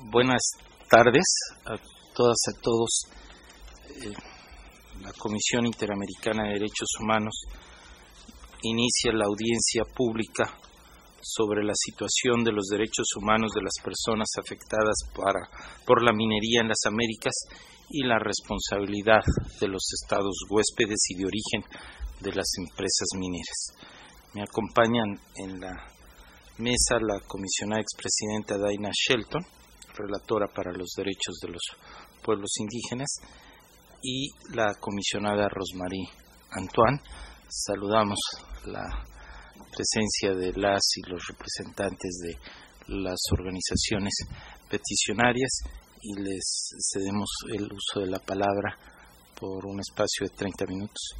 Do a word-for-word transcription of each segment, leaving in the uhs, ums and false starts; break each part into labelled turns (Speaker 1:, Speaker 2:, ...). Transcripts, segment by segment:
Speaker 1: buenas tardes a todas y a todos. Eh, la Comisión Interamericana de Derechos Humanos inicia la audiencia pública sobre la situación de los derechos humanos de las personas afectadas para, por la minería en las Américas y la responsabilidad de los estados huéspedes y de origen de las empresas mineras. Me acompañan en la mesa la comisionada expresidenta Daina Shelton, relatora para los derechos de los pueblos indígenas, y la comisionada Rosmarie Antoine. Saludamos la presencia de las y los representantes de las organizaciones peticionarias y les cedemos el uso de la palabra por un espacio de treinta minutos.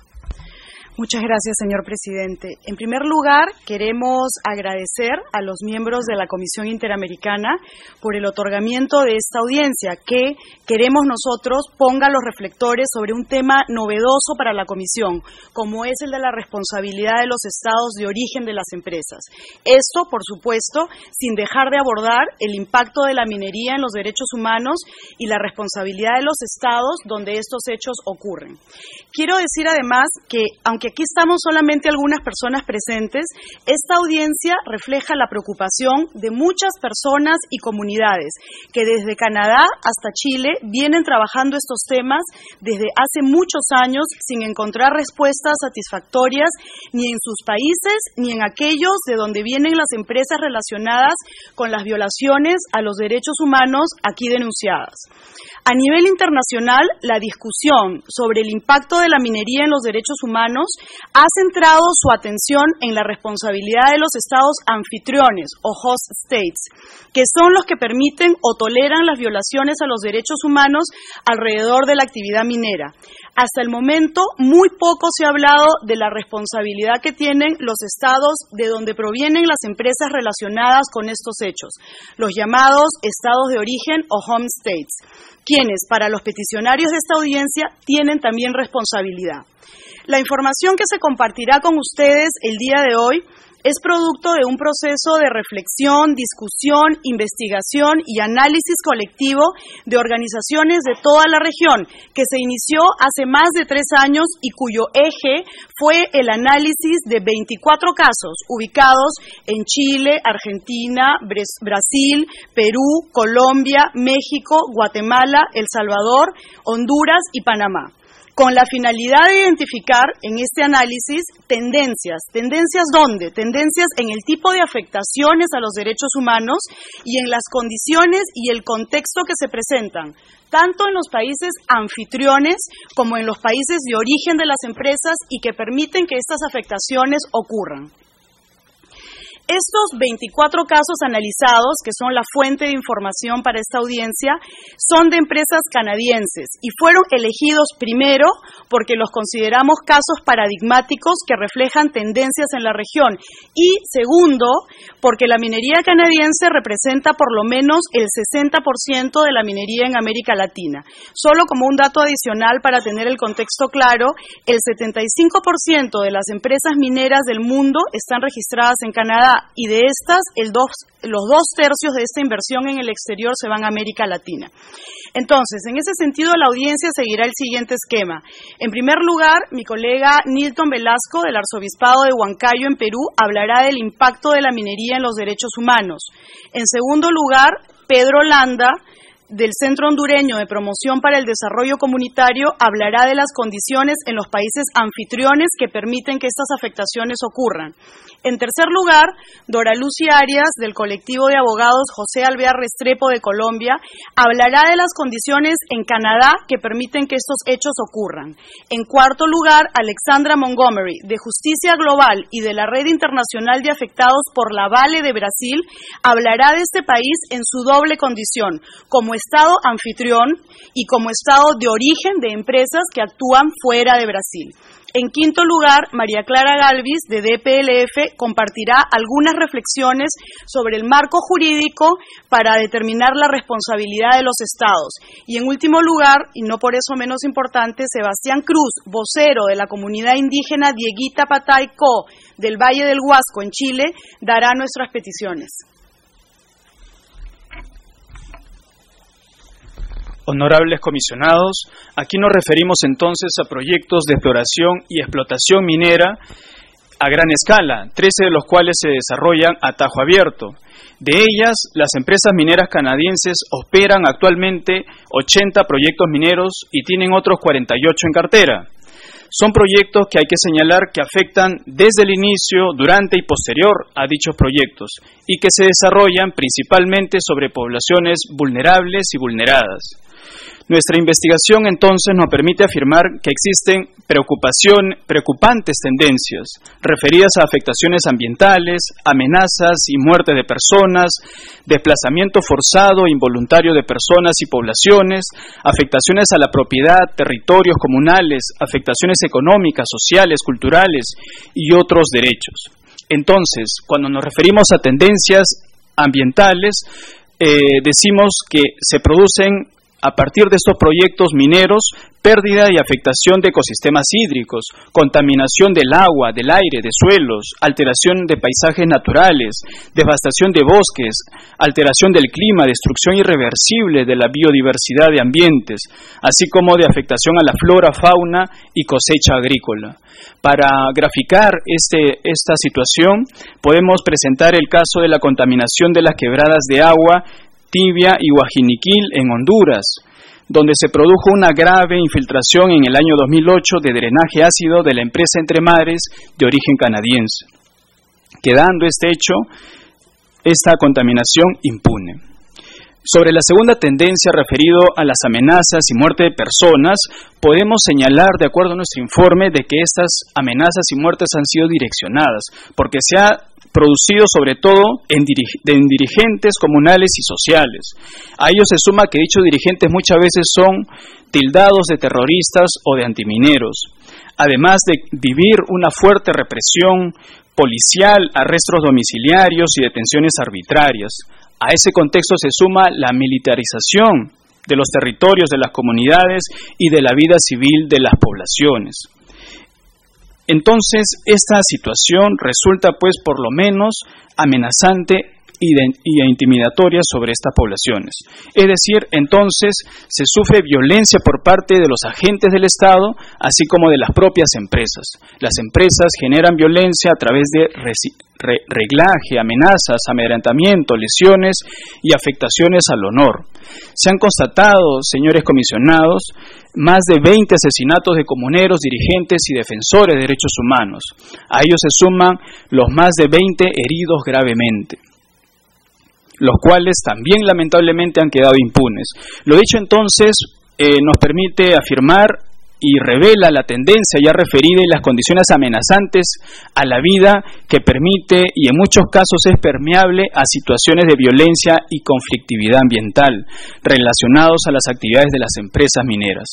Speaker 2: Muchas gracias, señor presidente. En primer lugar, queremos agradecer a los miembros de la Comisión Interamericana por el otorgamiento de esta audiencia que queremos nosotros ponga los reflectores sobre un tema novedoso para la Comisión, como es el de la responsabilidad de los estados de origen de las empresas. Esto, por supuesto, sin dejar de abordar el impacto de la minería en los derechos humanos y la responsabilidad de los estados donde estos hechos ocurren. Quiero decir además que, aunque aquí estamos solamente algunas personas presentes, esta audiencia refleja la preocupación de muchas personas y comunidades que desde Canadá hasta Chile vienen trabajando estos temas desde hace muchos años sin encontrar respuestas satisfactorias ni en sus países ni en aquellos de donde vienen las empresas relacionadas con las violaciones a los derechos humanos aquí denunciadas. A nivel internacional, la discusión sobre el impacto de la minería en los derechos humanos ha centrado su atención en la responsabilidad de los estados anfitriones o host states, que son los que permiten o toleran las violaciones a los derechos humanos alrededor de la actividad minera. Hasta el momento, muy poco se ha hablado de la responsabilidad que tienen los estados de donde provienen las empresas relacionadas con estos hechos, los llamados estados de origen o home states, quienes, para los peticionarios de esta audiencia, tienen también responsabilidad. La información que se compartirá con ustedes el día de hoy es producto de un proceso de reflexión, discusión, investigación y análisis colectivo de organizaciones de toda la región, que se inició hace más de tres años y cuyo eje fue el análisis de veinticuatro casos ubicados en Chile, Argentina, Brasil, Perú, Colombia, México, Guatemala, El Salvador, Honduras y Panamá, con la finalidad de identificar en este análisis tendencias. ¿Tendencias dónde? Tendencias en el tipo de afectaciones a los derechos humanos y en las condiciones y el contexto que se presentan, tanto en los países anfitriones como en los países de origen de las empresas y que permiten que estas afectaciones ocurran. Estos veinticuatro casos analizados, que son la fuente de información para esta audiencia, son de empresas canadienses y fueron elegidos primero porque los consideramos casos paradigmáticos que reflejan tendencias en la región y segundo, porque la minería canadiense representa por lo menos el sesenta por ciento de la minería en América Latina. Solo como un dato adicional para tener el contexto claro, el setenta y cinco por ciento de las empresas mineras del mundo están registradas en Canadá, y de estas, el dos, los dos tercios de esta inversión en el exterior se van a América Latina. Entonces, en ese sentido, la audiencia seguirá el siguiente esquema. En primer lugar, mi colega Nilton Velasco, del Arzobispado de Huancayo, en Perú, hablará del impacto de la minería en los derechos humanos. En segundo lugar, Pedro Landa, del Centro Hondureño de Promoción para el Desarrollo Comunitario, hablará de las condiciones en los países anfitriones que permiten que estas afectaciones ocurran. En tercer lugar, Dora Lucy Arias, del colectivo de abogados José Alvear Restrepo de Colombia, hablará de las condiciones en Canadá que permiten que estos hechos ocurran. En cuarto lugar, Alexandra Montgomery, de Justicia Global y de la Red Internacional de Afectados por la Vale de Brasil, hablará de este país en su doble condición, como Estado anfitrión y como Estado de origen de empresas que actúan fuera de Brasil. En quinto lugar, María Clara Galvis, de D P L F, compartirá algunas reflexiones sobre el marco jurídico para determinar la responsabilidad de los estados. Y en último lugar, y no por eso menos importante, Sebastián Cruz, vocero de la comunidad indígena Dieguita Patay Co, del Valle del Huasco, en Chile, dará nuestras peticiones.
Speaker 3: Honorables comisionados, aquí nos referimos entonces a proyectos de exploración y explotación minera a gran escala, trece de los cuales se desarrollan a tajo abierto. De ellas, las empresas mineras canadienses operan actualmente ochenta proyectos mineros y tienen otros cuarenta y ocho en cartera. Son proyectos que hay que señalar que afectan desde el inicio, durante y posterior a dichos proyectos y que se desarrollan principalmente sobre poblaciones vulnerables y vulneradas. Nuestra investigación entonces nos permite afirmar que existen preocupación, preocupantes tendencias referidas a afectaciones ambientales, amenazas y muerte de personas, desplazamiento forzado e involuntario de personas y poblaciones, afectaciones a la propiedad, territorios comunales, afectaciones económicas, sociales, culturales y otros derechos. Entonces, cuando nos referimos a tendencias ambientales, eh, decimos que se producen a partir de estos proyectos mineros, pérdida y afectación de ecosistemas hídricos, contaminación del agua, del aire, de suelos, alteración de paisajes naturales, devastación de bosques, alteración del clima, destrucción irreversible de la biodiversidad de ambientes, así como de afectación a la flora, fauna y cosecha agrícola. Para graficar este, esta situación, podemos presentar el caso de la contaminación de las quebradas de agua Tibia y Guajiniquil en Honduras, donde se produjo una grave infiltración en el año dos mil ocho de drenaje ácido de la empresa Entre Mares de origen canadiense, quedando este hecho, esta contaminación impune. Sobre la segunda tendencia referido a las amenazas y muerte de personas, podemos señalar, de acuerdo a nuestro informe, de que estas amenazas y muertes han sido direccionadas, porque se ha producido sobre todo en, dirig- en dirigentes comunales y sociales. A ello se suma que dichos dirigentes muchas veces son tildados de terroristas o de antimineros, además de vivir una fuerte represión policial, arrestos domiciliarios y detenciones arbitrarias. A ese contexto se suma la militarización de los territorios de las comunidades y de la vida civil de las poblaciones. Entonces, esta situación resulta, pues, por lo menos amenazante y, de, y intimidatoria sobre estas poblaciones. Es decir, entonces, se sufre violencia por parte de los agentes del Estado, así como de las propias empresas. Las empresas generan violencia a través de resi, re, reglaje, amenazas, amedrentamiento, lesiones y afectaciones al honor. Se han constatado, señores comisionados, más de veinte asesinatos de comuneros, dirigentes y defensores de derechos humanos. A ellos se suman los más de veinte heridos gravemente, los cuales también lamentablemente han quedado impunes. Lo dicho entonces eh, nos permite afirmar y revela la tendencia ya referida y las condiciones amenazantes a la vida que permite y en muchos casos es permeable a situaciones de violencia y conflictividad ambiental relacionados a las actividades de las empresas mineras.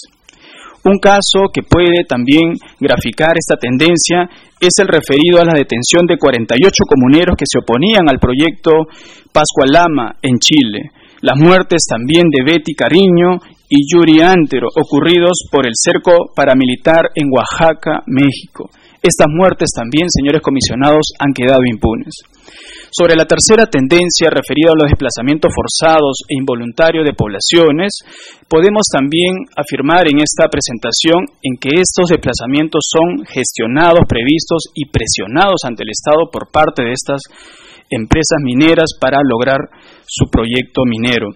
Speaker 3: Un caso que puede también graficar esta tendencia es el referido a la detención de cuarenta y ocho comuneros que se oponían al proyecto Pascualama en Chile. Las muertes también de Betty Cariño y Yuri Antero, ocurridos por el cerco paramilitar en Oaxaca, México. Estas muertes también, señores comisionados, han quedado impunes. Sobre la tercera tendencia referida a los desplazamientos forzados e involuntarios de poblaciones, podemos también afirmar en esta presentación en que estos desplazamientos son gestionados, previstos y presionados ante el Estado por parte de estas empresas mineras para lograr su proyecto minero.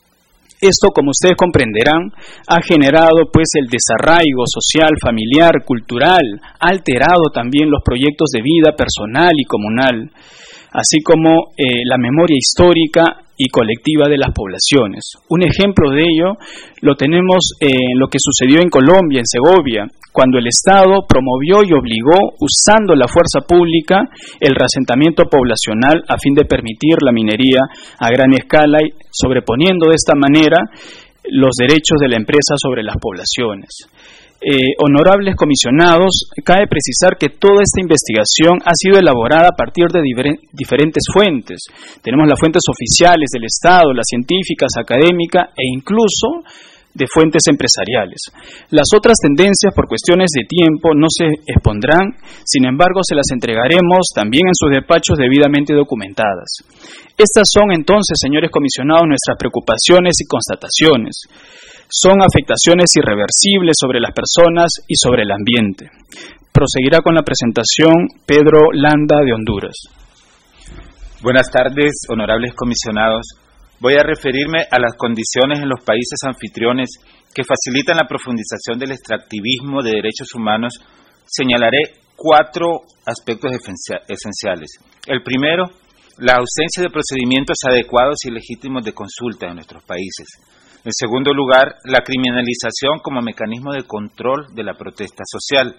Speaker 3: Esto, como ustedes comprenderán, ha generado pues el desarraigo social, familiar, cultural, ha alterado también los proyectos de vida personal y comunal, así como eh, la memoria histórica y colectiva de las poblaciones. Un ejemplo de ello lo tenemos en lo que sucedió en Colombia, en Segovia, cuando el Estado promovió y obligó, usando la fuerza pública, el reasentamiento poblacional a fin de permitir la minería a gran escala y sobreponiendo de esta manera los derechos de la empresa sobre las poblaciones. Eh, honorables comisionados, cabe precisar que toda esta investigación ha sido elaborada a partir de diver- diferentes fuentes. Tenemos las fuentes oficiales del Estado, las científicas, académicas e incluso de fuentes empresariales. Las otras tendencias, por cuestiones de tiempo, no se expondrán, sin embargo, se las entregaremos también en sus despachos debidamente documentadas. Estas son entonces, señores comisionados, nuestras preocupaciones y constataciones. son afectaciones irreversibles sobre las personas y sobre el ambiente. Proseguirá con la presentación Pedro Landa de Honduras.
Speaker 4: Buenas tardes, honorables comisionados. Voy a referirme a las condiciones en los países anfitriones que facilitan la profundización del extractivismo de derechos humanos. Señalaré cuatro aspectos esenciales. El primero, la ausencia de procedimientos adecuados y legítimos de consulta en nuestros países. En segundo lugar, la criminalización como mecanismo de control de la protesta social.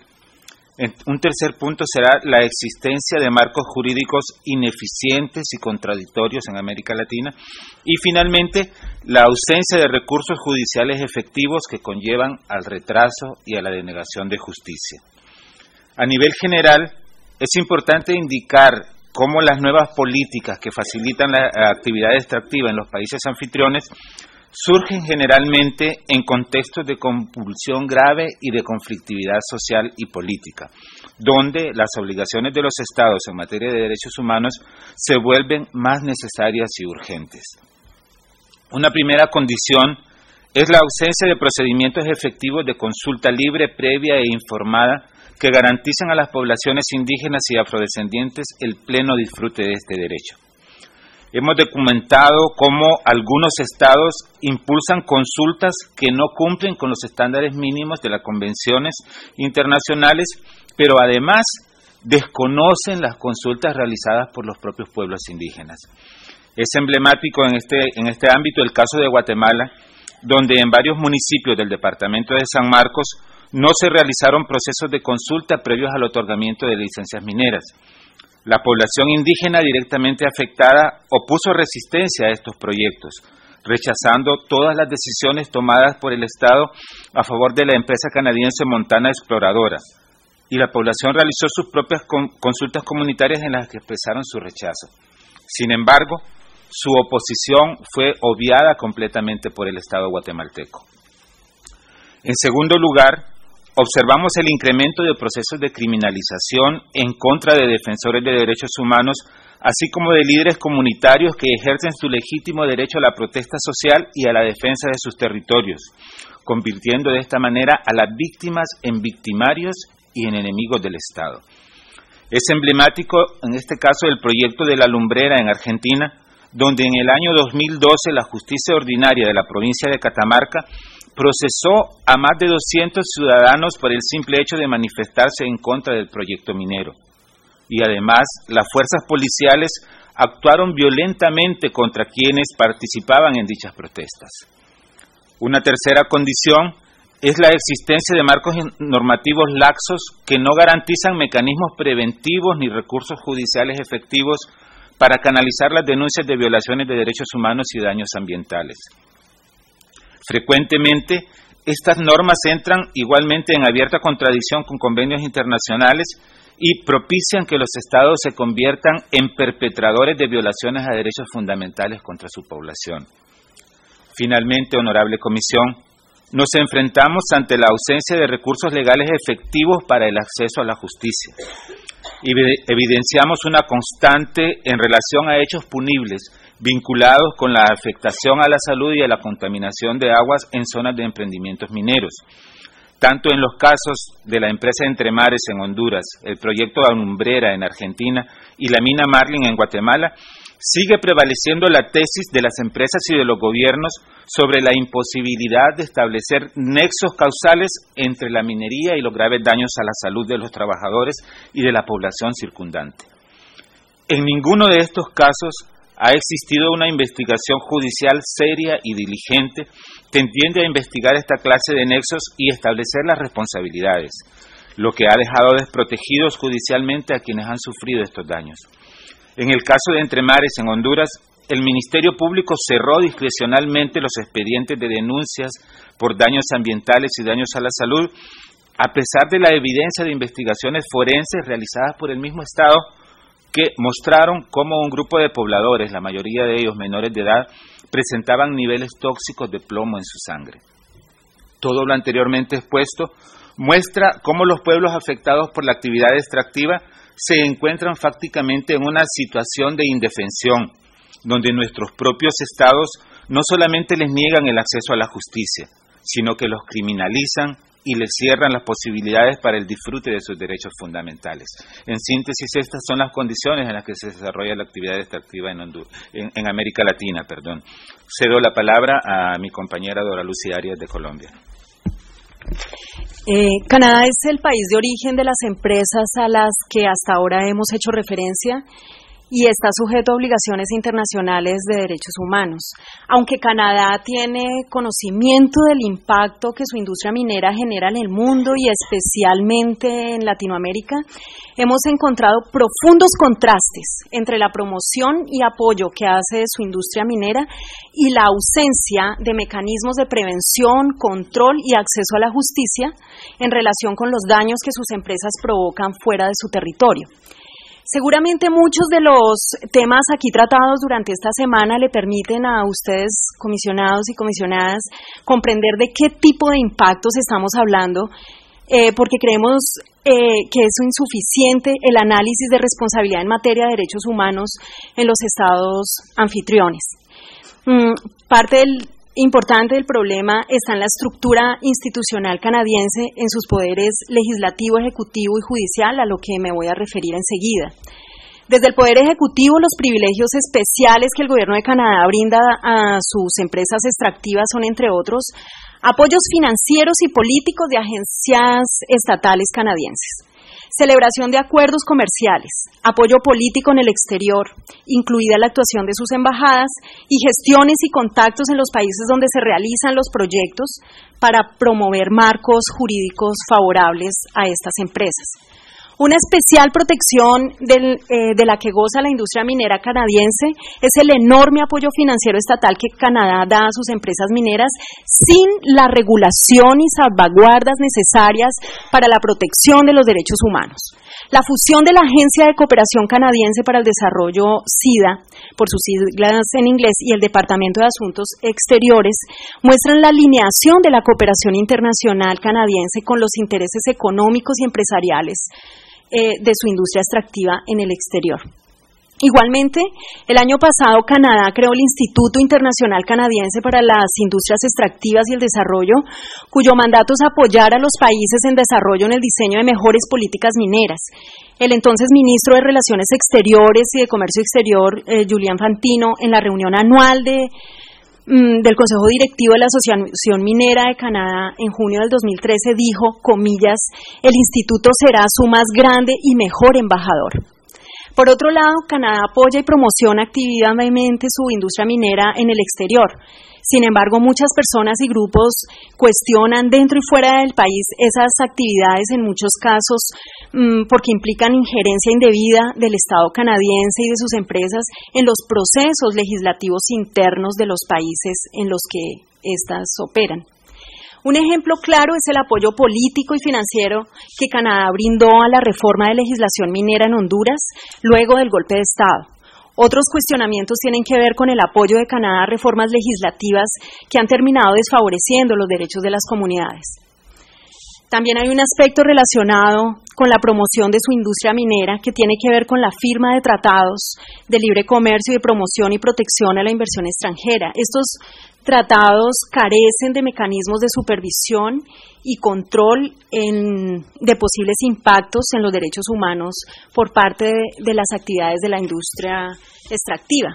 Speaker 4: Un tercer punto será la existencia de marcos jurídicos ineficientes y contradictorios en América Latina. Y finalmente, la ausencia de recursos judiciales efectivos que conllevan al retraso y a la denegación de justicia. A nivel general, es importante indicar cómo las nuevas políticas que facilitan la actividad extractiva en los países anfitriones surgen generalmente en contextos de convulsión grave y de conflictividad social y política, donde las obligaciones de los Estados en materia de derechos humanos se vuelven más necesarias y urgentes. Una primera condición es la ausencia de procedimientos efectivos de consulta libre, previa e informada que garanticen a las poblaciones indígenas y afrodescendientes el pleno disfrute de este derecho. Hemos documentado cómo algunos estados impulsan consultas que no cumplen con los estándares mínimos de las convenciones internacionales, pero además desconocen las consultas realizadas por los propios pueblos indígenas. Es emblemático en este, en este ámbito el caso de Guatemala, donde en varios municipios del departamento de San Marcos no se realizaron procesos de consulta previos al otorgamiento de licencias mineras. La población indígena directamente afectada opuso resistencia a estos proyectos, rechazando todas las decisiones tomadas por el Estado a favor de la empresa canadiense Montana Exploradora, y la población realizó sus propias consultas comunitarias en las que expresaron su rechazo. Sin embargo, su oposición fue obviada completamente por el Estado guatemalteco. En segundo lugar, observamos el incremento de procesos de criminalización en contra de defensores de derechos humanos, así como de líderes comunitarios que ejercen su legítimo derecho a la protesta social y a la defensa de sus territorios, convirtiendo de esta manera a las víctimas en victimarios y en enemigos del Estado. Es emblemático en este caso el proyecto de La Lumbrera en Argentina, donde en el año dos mil doce la justicia ordinaria de la provincia de Catamarca procesó a más de doscientos ciudadanos por el simple hecho de manifestarse en contra del proyecto minero. Y además, las fuerzas policiales actuaron violentamente contra quienes participaban en dichas protestas. Una tercera condición es la existencia de marcos normativos laxos que no garantizan mecanismos preventivos ni recursos judiciales efectivos para canalizar las denuncias de violaciones de derechos humanos y daños ambientales. Frecuentemente, estas normas entran igualmente en abierta contradicción con convenios internacionales y propician que los Estados se conviertan en perpetradores de violaciones a derechos fundamentales contra su población. Finalmente, honorable Comisión, nos enfrentamos ante la ausencia de recursos legales efectivos para el acceso a la justicia y evidenciamos una constante en relación a hechos punibles vinculados con la afectación a la salud y a la contaminación de aguas en zonas de emprendimientos mineros. Tanto en los casos de la empresa Entre Mares en Honduras, el proyecto La Lumbrera en Argentina y la mina Marlin en Guatemala, sigue prevaleciendo la tesis de las empresas y de los gobiernos sobre la imposibilidad de establecer nexos causales entre la minería y los graves daños a la salud de los trabajadores y de la población circundante. En ninguno de estos casos ha existido una investigación judicial seria y diligente tendiente a investigar esta clase de nexos y establecer las responsabilidades, lo que ha dejado desprotegidos judicialmente a quienes han sufrido estos daños. En el caso de Entre Mares en Honduras, el Ministerio Público cerró discrecionalmente los expedientes de denuncias por daños ambientales y daños a la salud, a pesar de la evidencia de investigaciones forenses realizadas por el mismo Estado que mostraron cómo un grupo de pobladores, la mayoría de ellos menores de edad, presentaban niveles tóxicos de plomo en su sangre. Todo lo anteriormente expuesto muestra cómo los pueblos afectados por la actividad extractiva se encuentran fácticamente en una situación de indefensión, donde nuestros propios estados no solamente les niegan el acceso a la justicia, sino que los criminalizan y les cierran las posibilidades para el disfrute de sus derechos fundamentales. En síntesis, estas son las condiciones en las que se desarrolla la actividad extractiva en, Honduras, en, en América Latina. Perdón. Cedo la palabra a mi compañera Dora Lucia Arias de Colombia.
Speaker 5: Eh, Canadá es el país de origen de las empresas a las que hasta ahora hemos hecho referencia y está sujeto a obligaciones internacionales de derechos humanos. Aunque Canadá tiene conocimiento del impacto que su industria minera genera en el mundo y especialmente en Latinoamérica, hemos encontrado profundos contrastes entre la promoción y apoyo que hace de su industria minera y la ausencia de mecanismos de prevención, control y acceso a la justicia en relación con los daños que sus empresas provocan fuera de su territorio. Seguramente muchos de los temas aquí tratados durante esta semana le permiten a ustedes, comisionados y comisionadas, comprender de qué tipo de impactos estamos hablando, eh, porque creemos eh, que es insuficiente el análisis de responsabilidad en materia de derechos humanos en los estados anfitriones. Mm, parte del importante del problema está en la estructura institucional canadiense, en sus poderes legislativo, ejecutivo y judicial, a lo que me voy a referir enseguida. Desde el Poder Ejecutivo, los privilegios especiales que el Gobierno de Canadá brinda a sus empresas extractivas son, entre otros, apoyos financieros y políticos de agencias estatales canadienses, celebración de acuerdos comerciales, apoyo político en el exterior, incluida la actuación de sus embajadas y gestiones y contactos en los países donde se realizan los proyectos para promover marcos jurídicos favorables a estas empresas. Una especial protección del, eh, de la que goza la industria minera canadiense es el enorme apoyo financiero estatal que Canadá da a sus empresas mineras sin la regulación y salvaguardas necesarias para la protección de los derechos humanos. La fusión de la Agencia de Cooperación Canadiense para el Desarrollo, SIDA, por sus siglas en inglés, y el Departamento de Asuntos Exteriores, muestran la alineación de la cooperación internacional canadiense con los intereses económicos y empresariales eh, de su industria extractiva en el exterior. Igualmente, el año pasado Canadá creó el Instituto Internacional Canadiense para las Industrias Extractivas y el Desarrollo, cuyo mandato es apoyar a los países en desarrollo en el diseño de mejores políticas mineras. El entonces ministro de Relaciones Exteriores y de Comercio Exterior, eh, Julian Fantino, en la reunión anual de, mm, del Consejo Directivo de la Asociación Minera de Canadá en junio del dos mil trece, dijo, comillas, el instituto será su más grande y mejor embajador. Por otro lado, Canadá apoya y promociona activamente su industria minera en el exterior. Sin embargo, muchas personas y grupos cuestionan dentro y fuera del país esas actividades, en muchos casos mmm, porque implican injerencia indebida del Estado canadiense y de sus empresas en los procesos legislativos internos de los países en los que éstas operan. Un ejemplo claro es el apoyo político y financiero que Canadá brindó a la reforma de legislación minera en Honduras luego del golpe de Estado. Otros cuestionamientos tienen que ver con el apoyo de Canadá a reformas legislativas que han terminado desfavoreciendo los derechos de las comunidades. También hay un aspecto relacionado con la promoción de su industria minera que tiene que ver con la firma de tratados de libre comercio y de promoción y protección a la inversión extranjera. Estos tratados carecen de mecanismos de supervisión y control en, de posibles impactos en los derechos humanos por parte de, de las actividades de la industria extractiva.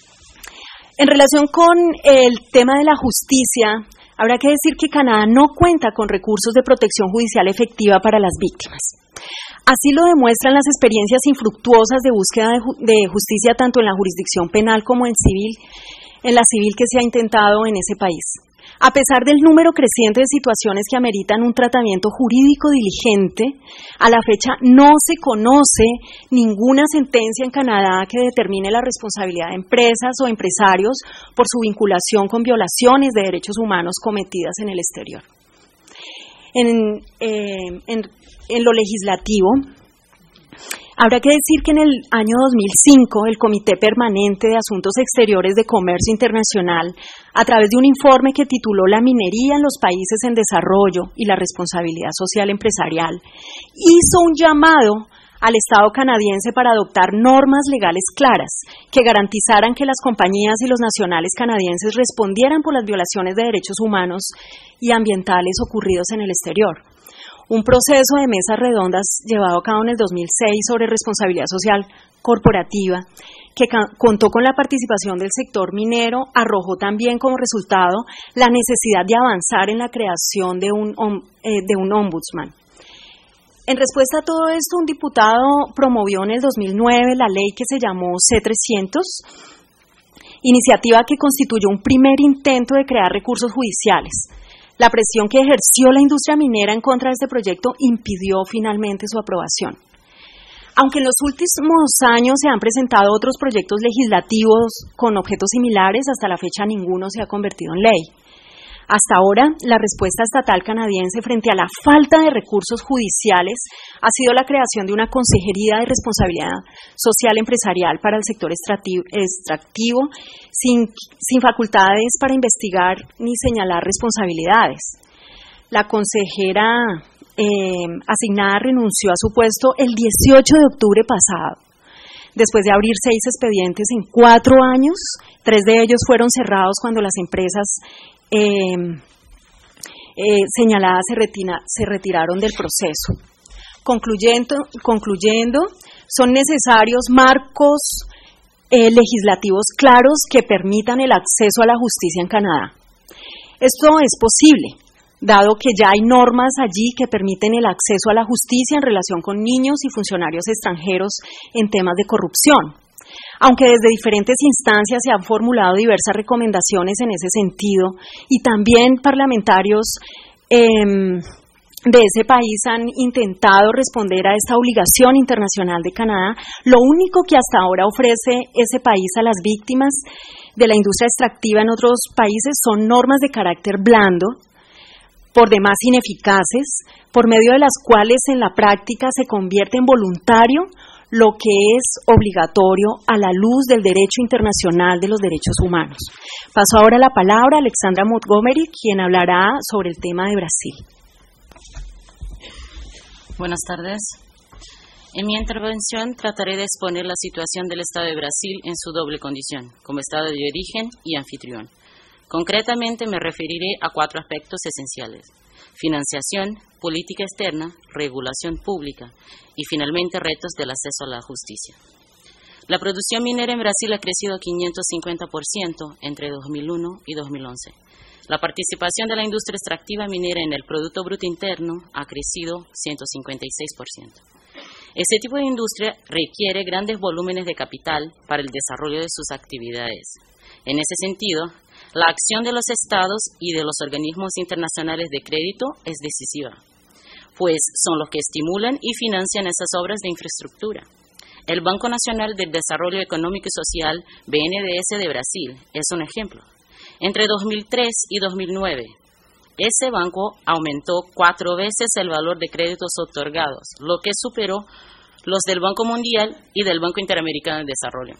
Speaker 5: En relación con el tema de la justicia, habrá que decir que Canadá no cuenta con recursos de protección judicial efectiva para las víctimas. Así lo demuestran las experiencias infructuosas de búsqueda de, ju- de justicia tanto en la jurisdicción penal como en civil, en la civil que se ha intentado en ese país. A pesar del número creciente de situaciones que ameritan un tratamiento jurídico diligente, a la fecha no se conoce ninguna sentencia en Canadá que determine la responsabilidad de empresas o empresarios por su vinculación con violaciones de derechos humanos cometidas en el exterior. En, eh, en, en lo legislativo, habrá que decir que en el año dos mil cinco el Comité Permanente de Asuntos Exteriores de Comercio Internacional, a través de un informe que tituló La minería en los países en desarrollo y la responsabilidad social empresarial, hizo un llamado al Estado canadiense para adoptar normas legales claras que garantizaran que las compañías y los nacionales canadienses respondieran por las violaciones de derechos humanos y ambientales ocurridos en el exterior. Un proceso de mesas redondas llevado a cabo en el dos mil seis sobre responsabilidad social corporativa, que contó con la participación del sector minero, arrojó también como resultado la necesidad de avanzar en la creación de un, eh, de un ombudsman. En respuesta a todo esto, un diputado promovió en el dos mil nueve la ley que se llamó C trescientos, iniciativa que constituyó un primer intento de crear recursos judiciales. La presión que ejerció la industria minera en contra de este proyecto impidió finalmente su aprobación. Aunque en los últimos años se han presentado otros proyectos legislativos con objetos similares, hasta la fecha ninguno se ha convertido en ley. Hasta ahora, la respuesta estatal canadiense frente a la falta de recursos judiciales ha sido la creación de una consejería de responsabilidad social empresarial para el sector extractivo, sin, sin facultades para investigar ni señalar responsabilidades. La consejera eh, asignada renunció a su puesto el dieciocho de octubre pasado, después de abrir seis expedientes en cuatro años. Tres de ellos fueron cerrados cuando las empresas Eh, eh, señaladas se, retina, se retiraron del proceso. Concluyendo, concluyendo son necesarios marcos eh, legislativos claros que permitan el acceso a la justicia en Canadá. Esto es posible, dado que ya hay normas allí que permiten el acceso a la justicia en relación con niños y funcionarios extranjeros en temas de corrupción. Aunque desde diferentes instancias se han formulado diversas recomendaciones en ese sentido y también parlamentarios eh, de ese país han intentado responder a esta obligación internacional de Canadá, lo único que hasta ahora ofrece ese país a las víctimas de la industria extractiva en otros países son normas de carácter blando, por demás ineficaces, por medio de las cuales en la práctica se convierte en voluntario lo que es obligatorio a la luz del derecho internacional de los derechos humanos. Paso ahora la palabra a Alexandra Montgomery, quien hablará sobre el tema de Brasil.
Speaker 6: Buenas tardes. En mi intervención trataré de exponer la situación del Estado de Brasil en su doble condición, como Estado de origen y anfitrión. Concretamente me referiré a cuatro aspectos esenciales: financiación, política externa, regulación pública y finalmente retos del acceso a la justicia. La producción minera en Brasil ha crecido quinientos cincuenta por ciento entre dos mil uno y dos mil once. La participación de la industria extractiva minera en el Producto Bruto Interno ha crecido ciento cincuenta y seis por ciento. Este tipo de industria requiere grandes volúmenes de capital para el desarrollo de sus actividades. En ese sentido, la acción de los estados y de los organismos internacionales de crédito es decisiva, pues son los que estimulan y financian esas obras de infraestructura. El Banco Nacional del Desarrollo Económico y Social, B N D E S de Brasil, es un ejemplo. Entre dos mil tres y dos mil nueve, ese banco aumentó cuatro veces el valor de créditos otorgados, lo que superó los del Banco Mundial y del Banco Interamericano de Desarrollo.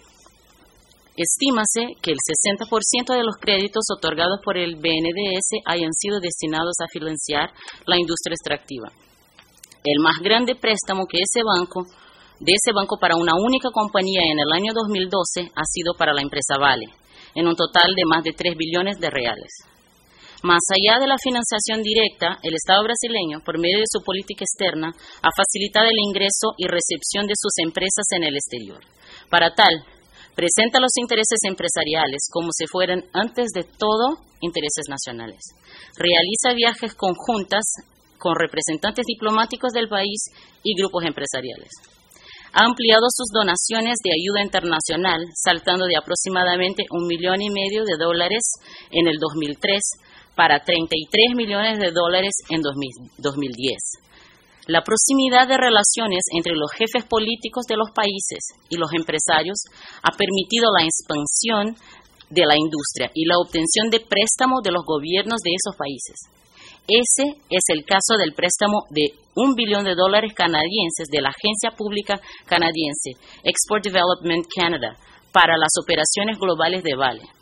Speaker 6: Estímase que el sesenta por ciento de los créditos otorgados por el B N D E S hayan sido destinados a financiar la industria extractiva. El más grande préstamo que ese banco, de ese banco para una única compañía en el año dos mil doce ha sido para la empresa Vale, en un total de más de tres billones de reales. Más allá de la financiación directa, el Estado brasileño, por medio de su política externa, ha facilitado el ingreso y recepción de sus empresas en el exterior. Para tal, presenta los intereses empresariales como si fueran, antes de todo, intereses nacionales. Realiza viajes conjuntas con representantes diplomáticos del país y grupos empresariales. Ha ampliado sus donaciones de ayuda internacional, saltando de aproximadamente un millón y medio de dólares en el dos mil tres para treinta y tres millones de dólares en dos mil diez. La proximidad de relaciones entre los jefes políticos de los países y los empresarios ha permitido la expansión de la industria y la obtención de préstamos de los gobiernos de esos países. Ese es el caso del préstamo de un billón de dólares canadienses de la agencia pública canadiense Export Development Canada para las operaciones globales de Vale.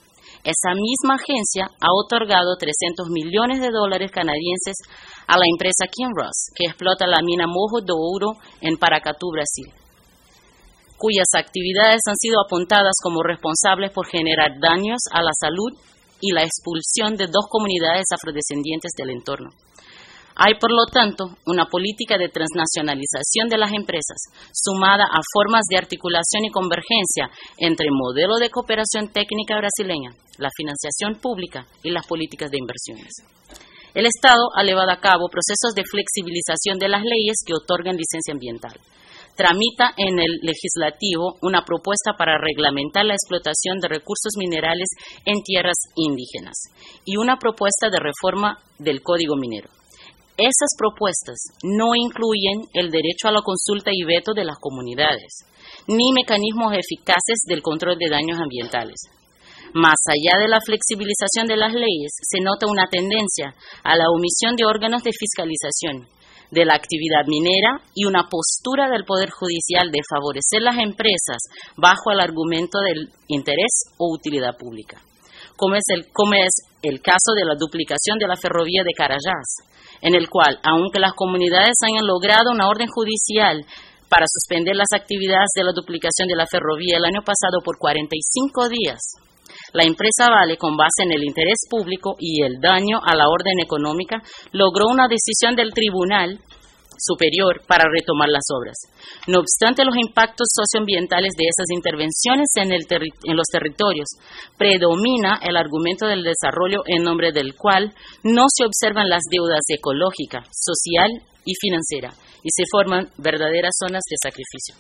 Speaker 6: esa misma agencia ha otorgado trescientos millones de dólares canadienses a la empresa Kinross, que explota la mina Morro do Ouro en Paracatu, Brasil, cuyas actividades han sido apuntadas como responsables por generar daños a la salud y la expulsión de dos comunidades afrodescendientes del entorno. Hay, por lo tanto, una política de transnacionalización de las empresas, sumada a formas de articulación y convergencia entre el modelo de cooperación técnica brasileña, la financiación pública y las políticas de inversiones. El Estado ha llevado a cabo procesos de flexibilización de las leyes que otorgan licencia ambiental. Tramita en el legislativo una propuesta para reglamentar la explotación de recursos minerales en tierras indígenas y una propuesta de reforma del Código Minero. Esas propuestas no incluyen el derecho a la consulta y veto de las comunidades, ni mecanismos eficaces del control de daños ambientales. Más allá de la flexibilización de las leyes, se nota una tendencia a la omisión de órganos de fiscalización de la actividad minera y una postura del Poder Judicial de favorecer las empresas bajo el argumento del interés o utilidad pública, como es el, como es el caso de la duplicación de la ferrovía de Carajás, en el cual, aunque las comunidades hayan logrado una orden judicial para suspender las actividades de la duplicación de la ferrovía el año pasado por cuarenta y cinco días, la empresa Vale, con base en el interés público y el daño a la orden económica, logró una decisión del Tribunal Superior para retomar las obras. No obstante los impactos socioambientales de esas intervenciones en, el terri- en los territorios, predomina el argumento del desarrollo en nombre del cual no se observan las deudas ecológica, social y financiera y se forman verdaderas zonas de sacrificio.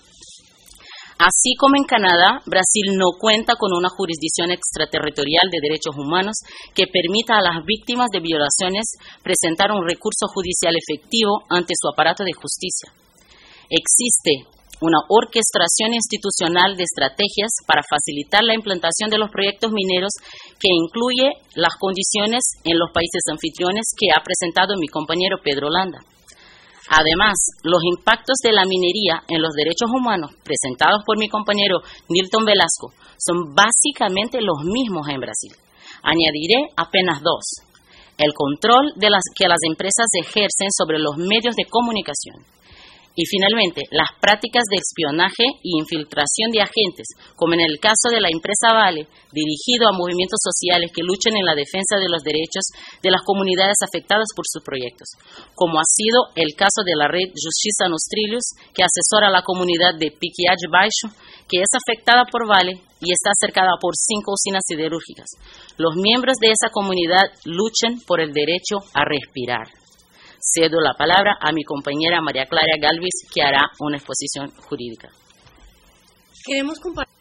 Speaker 6: Así como en Canadá, Brasil no cuenta con una jurisdicción extraterritorial de derechos humanos que permita a las víctimas de violaciones presentar un recurso judicial efectivo ante su aparato de justicia. Existe una orquestación institucional de estrategias para facilitar la implantación de los proyectos mineros que incluye las condiciones en los países anfitriones que ha presentado mi compañero Pedro Landa. Además, los impactos de la minería en los derechos humanos presentados por mi compañero Nilton Velasco son básicamente los mismos en Brasil. Añadiré apenas dos: el control de las que las empresas ejercen sobre los medios de comunicación y, finalmente, las prácticas de espionaje y infiltración de agentes, como en el caso de la empresa Vale, dirigido a movimientos sociales que luchan en la defensa de los derechos de las comunidades afectadas por sus proyectos, como ha sido el caso de la red Justiça nos Trilhos, que asesora a la comunidad de Piquiá de Baixo, que es afectada por Vale y está cercada por cinco usinas siderúrgicas. Los miembros de esa comunidad luchan por el derecho a respirar. Cedo la palabra a mi compañera María Clara Galvis, que hará una exposición jurídica.
Speaker 7: Queremos compartir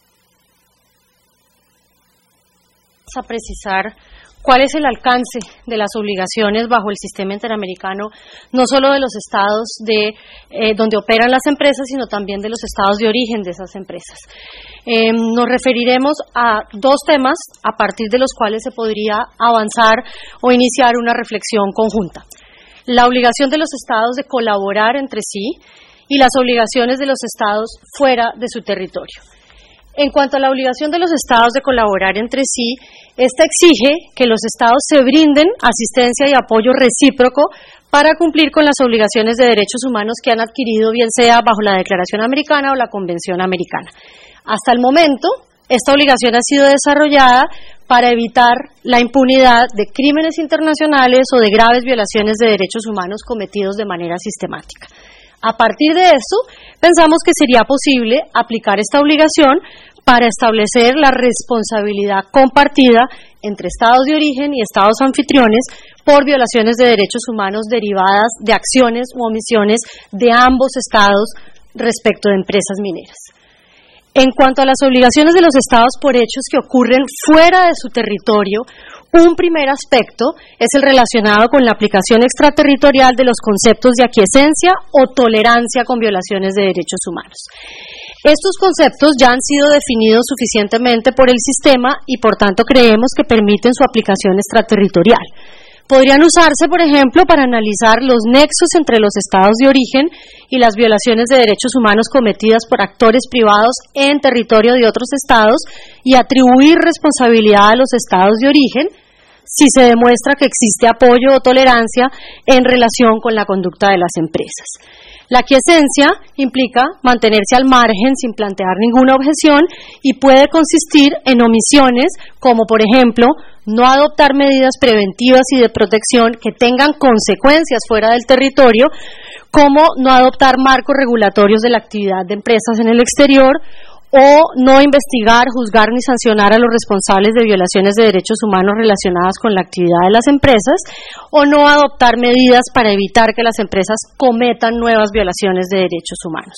Speaker 7: a precisar cuál es el alcance de las obligaciones bajo el sistema interamericano, no solo de los estados de eh, donde operan las empresas, sino también de los estados de origen de esas empresas. Eh, nos referiremos a dos temas a partir de los cuales se podría avanzar o iniciar una reflexión conjunta: la obligación de los estados de colaborar entre sí y las obligaciones de los estados fuera de su territorio. En cuanto a la obligación de los estados de colaborar entre sí, esta exige que los estados se brinden asistencia y apoyo recíproco para cumplir con las obligaciones de derechos humanos que han adquirido, bien sea bajo la Declaración Americana o la Convención Americana. Hasta el momento, esta obligación ha sido desarrollada para evitar la impunidad de crímenes internacionales o de graves violaciones de derechos humanos cometidos de manera sistemática. A partir de eso, pensamos que sería posible aplicar esta obligación para establecer la responsabilidad compartida entre estados de origen y estados anfitriones por violaciones de derechos humanos derivadas de acciones u omisiones de ambos estados respecto de empresas mineras. En cuanto a las obligaciones de los estados por hechos que ocurren fuera de su territorio, un primer aspecto es el relacionado con la aplicación extraterritorial de los conceptos de aquiescencia o tolerancia con violaciones de derechos humanos. Estos conceptos ya han sido definidos suficientemente por el sistema y por tanto creemos que permiten su aplicación extraterritorial. podrían usarse, por ejemplo, para analizar los nexos entre los estados de origen y las violaciones de derechos humanos cometidas por actores privados en territorio de otros estados y atribuir responsabilidad a los estados de origen si se demuestra que existe apoyo o tolerancia en relación con la conducta de las empresas. La aquiescencia implica mantenerse al margen sin plantear ninguna objeción y puede consistir en omisiones como, por ejemplo, no adoptar medidas preventivas y de protección que tengan consecuencias fuera del territorio, como no adoptar marcos regulatorios de la actividad de empresas en el exterior, o no investigar, juzgar ni sancionar a los responsables de violaciones de derechos humanos relacionadas con la actividad de las empresas, o no adoptar medidas para evitar que las empresas cometan nuevas violaciones de derechos humanos.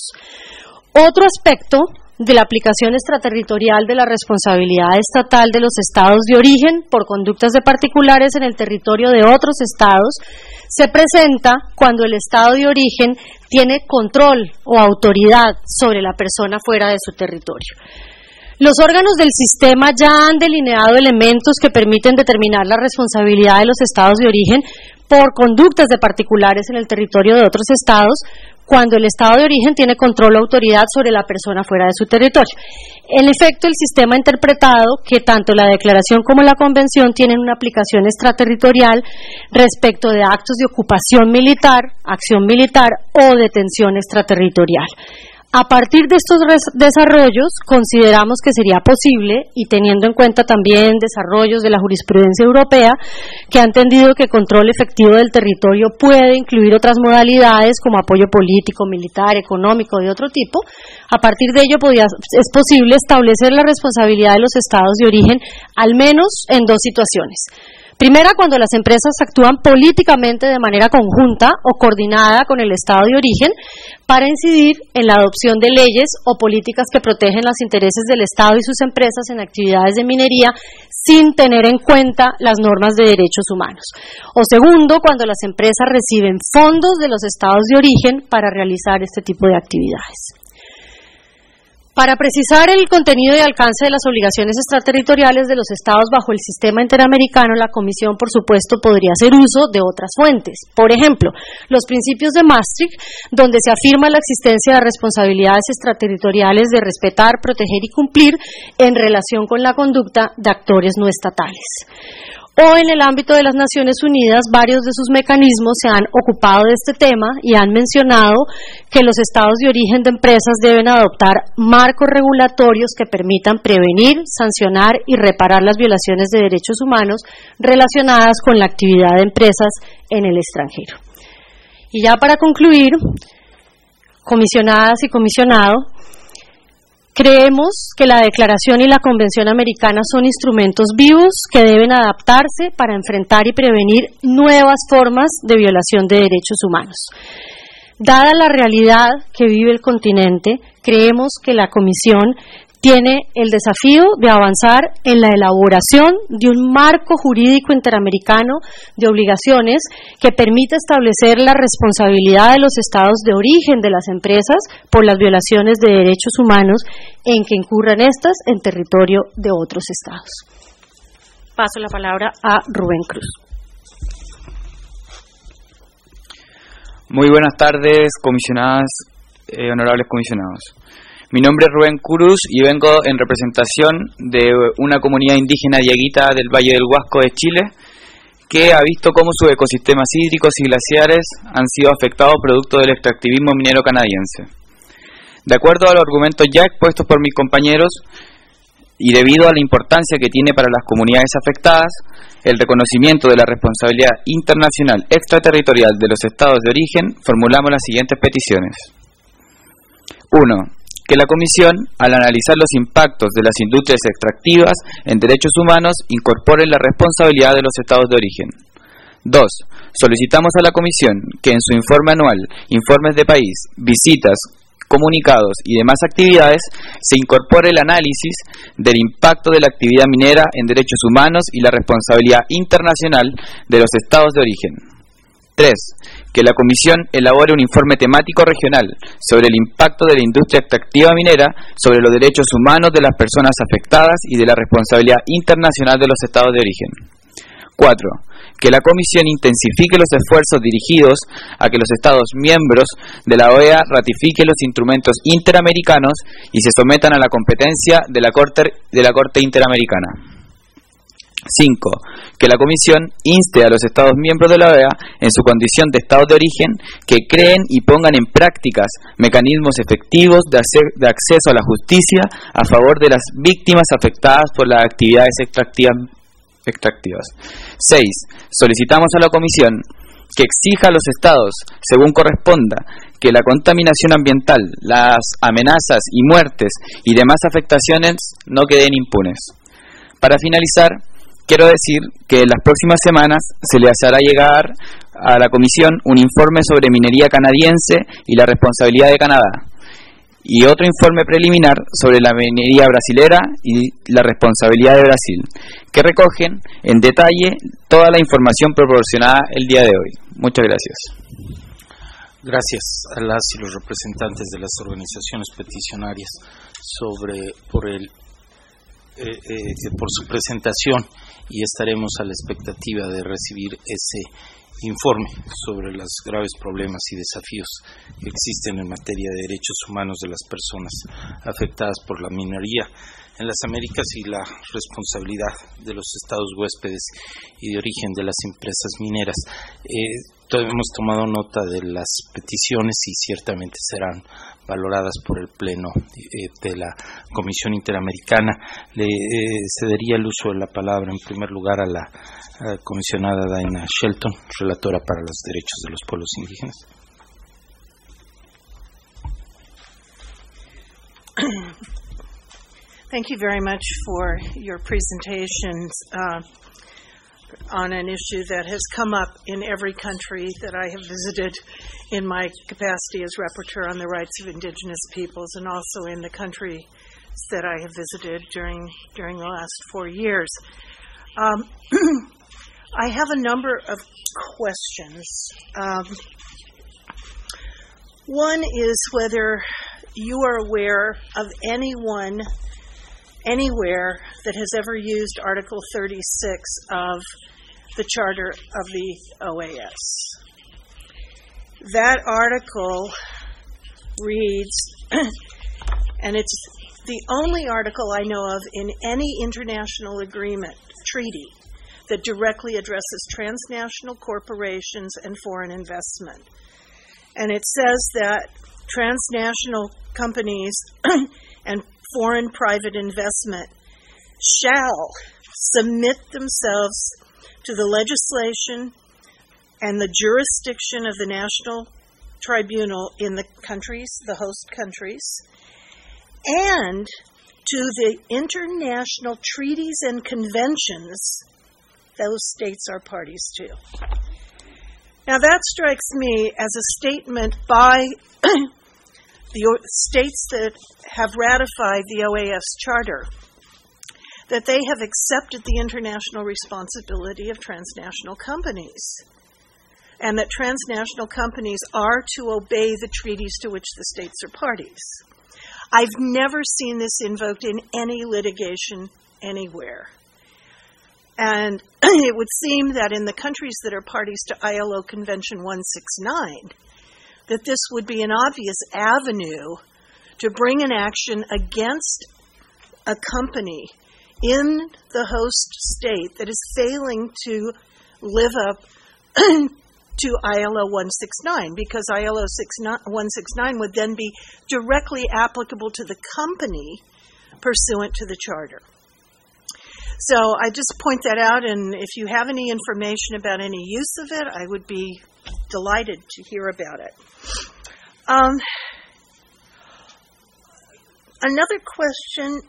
Speaker 7: Otro aspecto de la aplicación extraterritorial de la responsabilidad estatal de los estados de origen por conductas de particulares en el territorio de otros estados se presenta cuando el estado de origen tiene control o autoridad sobre la persona fuera de su territorio. Los órganos del sistema ya han delineado elementos que permiten determinar la responsabilidad de los estados de origen por conductas de particulares en el territorio de otros estados, cuando el estado de origen tiene control o autoridad sobre la persona fuera de su territorio. En efecto, el sistema ha interpretado que tanto la declaración como la convención tienen una aplicación extraterritorial respecto de actos de ocupación militar, acción militar o detención extraterritorial. A partir de estos desarrollos, consideramos que sería posible, y teniendo en cuenta también desarrollos de la jurisprudencia europea, que ha entendido que control efectivo del territorio puede incluir otras modalidades como apoyo político, militar, económico, de otro tipo, a partir de ello podría, es posible establecer la responsabilidad de los estados de origen, al menos en dos situaciones. Primera, cuando las empresas actúan políticamente de manera conjunta o coordinada con el estado de origen para incidir en la adopción de leyes o políticas que protegen los intereses del estado y sus empresas en actividades de minería sin tener en cuenta las normas de derechos humanos. O segundo, cuando las empresas reciben fondos de los estados de origen para realizar este tipo de actividades. Para precisar el contenido y alcance de las obligaciones extraterritoriales de los estados bajo el sistema interamericano, la Comisión, por supuesto, podría hacer uso de otras fuentes. Por ejemplo, los principios de Maastricht, donde se afirma la existencia de responsabilidades extraterritoriales de respetar, proteger y cumplir en relación con la conducta de actores no estatales. O en el ámbito de las Naciones Unidas, varios de sus mecanismos se han ocupado de este tema y han mencionado que los estados de origen de empresas deben adoptar marcos regulatorios que permitan prevenir, sancionar y reparar las violaciones de derechos humanos relacionadas con la actividad de empresas en el extranjero. Y ya para concluir, comisionadas y comisionado, creemos que la Declaración y la Convención Americana son instrumentos vivos que deben adaptarse para enfrentar y prevenir nuevas formas de violación de derechos humanos. Dada la realidad que vive el continente, creemos que la Comisión tiene el desafío de avanzar en la elaboración de un marco jurídico interamericano de obligaciones que permita establecer la responsabilidad de los estados de origen de las empresas por las violaciones de derechos humanos en que incurran estas en territorio de otros estados. Paso la palabra a Rubén Cruz.
Speaker 8: Muy buenas tardes, comisionadas, eh, honorables comisionados. Mi nombre es Rubén Cruz y vengo en representación de una comunidad indígena dieguita del Valle del Huasco de Chile que ha visto cómo sus ecosistemas hídricos y glaciares han sido afectados producto del extractivismo minero canadiense. De acuerdo a los argumentos ya expuestos por mis compañeros y debido a la importancia que tiene para las comunidades afectadas, el reconocimiento de la responsabilidad internacional extraterritorial de los estados de origen, formulamos las siguientes peticiones. uno. Que la Comisión, al analizar los impactos de las industrias extractivas en derechos humanos, incorpore la responsabilidad de los estados de origen. dos. Solicitamos a la Comisión que en su informe anual, informes de país, visitas, comunicados y demás actividades, se incorpore el análisis del impacto de la actividad minera en derechos humanos y la responsabilidad internacional de los estados de origen. tres. Que la Comisión elabore un informe temático regional sobre el impacto de la industria extractiva minera sobre los derechos humanos de las personas afectadas y de la responsabilidad internacional de los estados de origen. cuatro. que la Comisión intensifique los esfuerzos dirigidos a que los Estados miembros de la O E A ratifiquen los instrumentos interamericanos y se sometan a la competencia de la Corte, de la Corte Interamericana. cinco. Que la Comisión inste a los Estados miembros de la O E A, en su condición de Estados de origen, que creen y pongan en prácticas mecanismos efectivos de, hacer, de acceso a la justicia a favor de las víctimas afectadas por las actividades extractivas. extractivas. seis. Solicitamos a la Comisión que exija a los Estados, según corresponda, que la contaminación ambiental, las amenazas y muertes y demás afectaciones no queden impunes. Para finalizar, quiero decir que en las próximas semanas se le hará llegar a la Comisión un informe sobre minería canadiense y la responsabilidad de Canadá, y otro informe preliminar sobre la minería brasilera y la responsabilidad de Brasil, que recogen en detalle toda la información proporcionada el día de hoy. Muchas gracias.
Speaker 1: Gracias a las y los representantes de las organizaciones peticionarias sobre por el eh, eh, por su presentación, y estaremos a la expectativa de recibir ese informe sobre los graves problemas y desafíos que existen en materia de derechos humanos de las personas afectadas por la minería en las Américas y la responsabilidad de los estados huéspedes y de origen de las empresas mineras. Eh, hemos tomado nota de las peticiones y ciertamente serán valoradas por el Pleno eh, de la Comisión Interamericana. Le eh, cedería el uso de la palabra en primer lugar a la a comisionada Diana Shelton, relatora para los derechos de los pueblos indígenas.
Speaker 9: Thank you very much for your presentations uh, on an issue that has come up in every country that I have visited in my capacity as rapporteur on the rights of indigenous peoples, and also in the countries that I have visited during during the last four years. Um, I have a number of questions. Um, one is whether you are aware of anyone anywhere that has ever used Article thirty-six of the Charter of the O A S. That article reads, and it's the only article I know of in any international agreement, treaty, that directly addresses transnational corporations and foreign investment. And it says that transnational companies and foreign private investment shall submit themselves to the legislation and the jurisdiction of the national tribunal in the countries, the host countries, and to the international treaties and conventions those states are parties to. Now that strikes me as a statement by the states that have ratified the O A S Charter, that they have accepted the international responsibility of transnational companies, and that transnational companies are to obey the treaties to which the states are parties. I've never seen this invoked in any litigation anywhere. And it would seem that in the countries that are parties to I L O Convention one sixty-nine, that this would be an obvious avenue to bring an action against a company in the host state that is failing to live up to I L O one sixty-nine, because I L O one sixty-nine would then be directly applicable to the company pursuant to the Charter. So I just point that out, and if you have any information about any use of it, I would be delighted to hear about it. Um, another question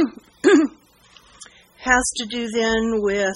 Speaker 9: has to do then with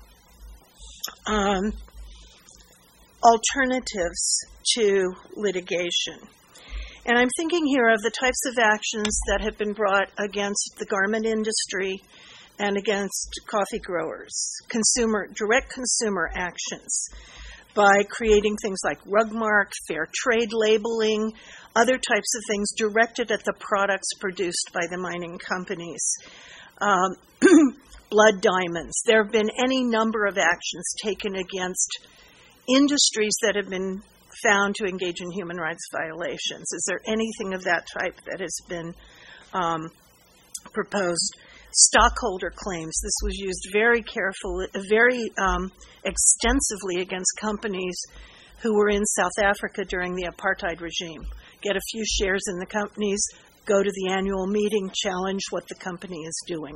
Speaker 9: um, alternatives to litigation. And I'm thinking here of the types of actions that have been brought against the garment industry and against coffee growers, consumer direct consumer actions, by creating things like rug mark, fair trade labeling, other types of things directed at the products produced by the mining companies. um, blood diamonds. There have been any number of actions taken against industries that have been found to engage in human rights violations. Is there anything of that type that has been um, proposed? Stockholder claims. This was used very carefully, very um, extensively against companies who were in South Africa during the apartheid regime. Get a few shares in the companies, go to the annual meeting, challenge what the company is doing.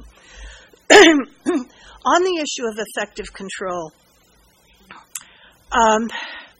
Speaker 9: On the issue of effective control, um,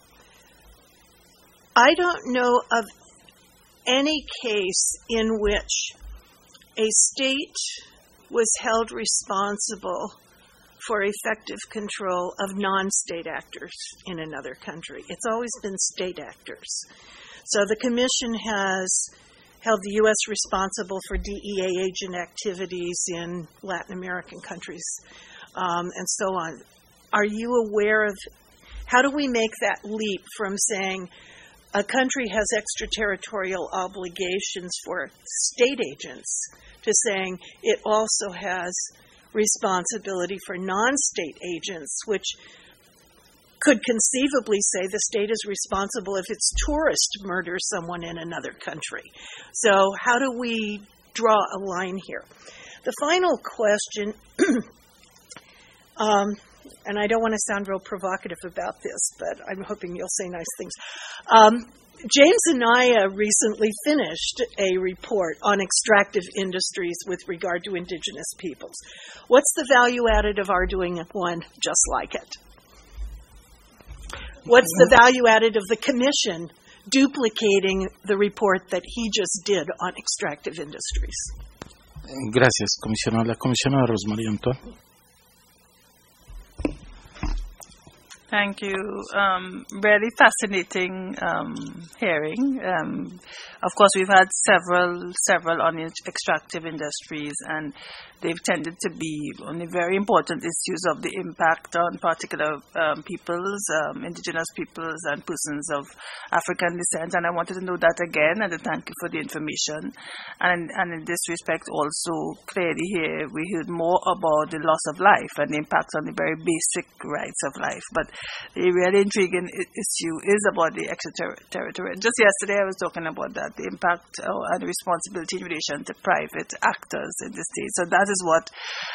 Speaker 9: I don't know of any case in which a state was held responsible for effective control of non-state actors in another country. It's always been state actors. So the Commission has held the U S responsible for D E A agent activities in Latin American countries, um, and so on. Are you aware of, how do we make that leap from saying a country has extraterritorial obligations for state agents to saying it also has responsibility for non-state agents, which could conceivably say the state is responsible if its tourist murders someone in another country? So how do we draw a line here? The final question, um, and I don't want to sound real provocative about this, but I'm hoping you'll say nice things. Um, James Anaya recently finished a report on extractive industries with regard to indigenous peoples. What's the value added of our doing one just like it? What's the value added of the Commission duplicating the report that he just did on extractive industries?
Speaker 1: Gracias, comisionada. La comisionada Rosmarie Antoine.
Speaker 10: Thank you. Um, really fascinating um, hearing. Um, of course, we've had several, several on extractive industries, and they've tended to be on the very important issues of the impact on particular um, peoples, um, indigenous peoples, and persons of African descent. And I wanted to know that again, and thank you for the information. And, and in this respect, also clearly here we heard more about the loss of life and the impact on the very basic rights of life. But the really intriguing issue is about the extraterritorial. Just yesterday I was talking about that, the impact uh, and the responsibility in relation to private actors in the state. So that is what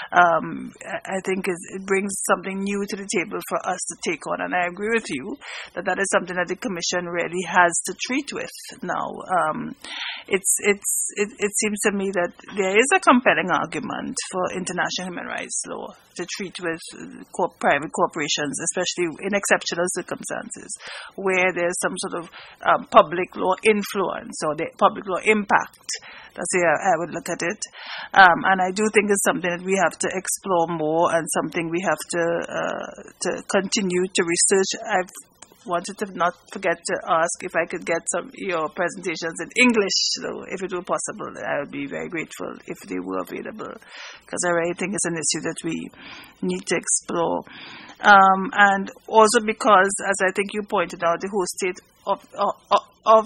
Speaker 10: um, I think is, it brings something new to the table for us to take on. And I agree with you that that is something that the Commission really has to treat with now. Um, it's, it's, it, it seems to me that there is a compelling argument for international human rights law to treat with co- private corporations, especially in exceptional circumstances, where there's some sort of um, public law influence or the public law impact. That's the way I would look at it. Um, and I do think it's something that we have to explore more and something we have to uh, to continue to research. I've wanted to not forget to ask if I could get some your presentations in English, so if it were possible, I would be very grateful if they were available, because I really think it's an issue that we need to explore. Um, and also because, as I think you pointed out, the host state of, of, of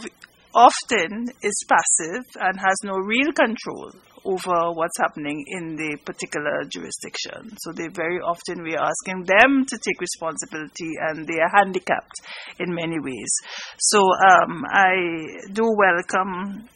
Speaker 10: often is passive and has no real control over what's happening in the particular jurisdiction. So they very often, we are asking them to take responsibility, and they are handicapped in many ways. So um, I do welcome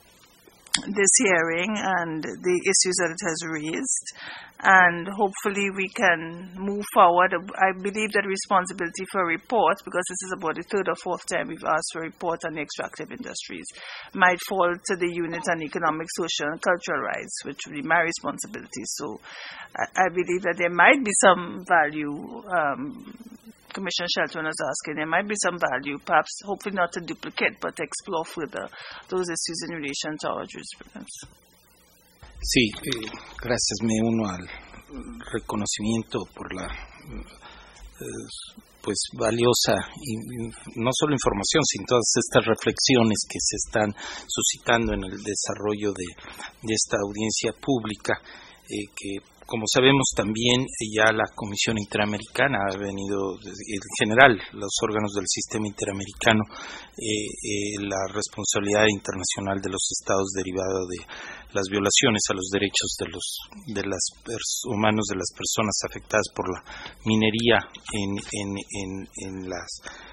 Speaker 10: this hearing and the issues that it has raised, and hopefully we can move forward. I believe that responsibility for a report, because this is about the third or fourth time we've asked for a report on the extractive industries, might fall to the Unit on Economic, Social and Cultural Rights, which would be my responsibility. So I, I believe that there might be some value, um, Commissioner Shelton was asking, there might be some value, perhaps hopefully not to duplicate, but to explore further those issues in relation to our jurisprudence.
Speaker 1: Sí, eh, gracias. Me uno al reconocimiento por la eh, pues valiosa y, y no solo información, sino todas estas reflexiones que se están suscitando en el desarrollo de, de esta audiencia pública, eh, que como sabemos también ya la Comisión Interamericana ha venido, en general los órganos del sistema interamericano, eh, eh, la responsabilidad internacional de los estados derivada de las violaciones a los derechos de los de las humanos de las personas afectadas por la minería en en en, en las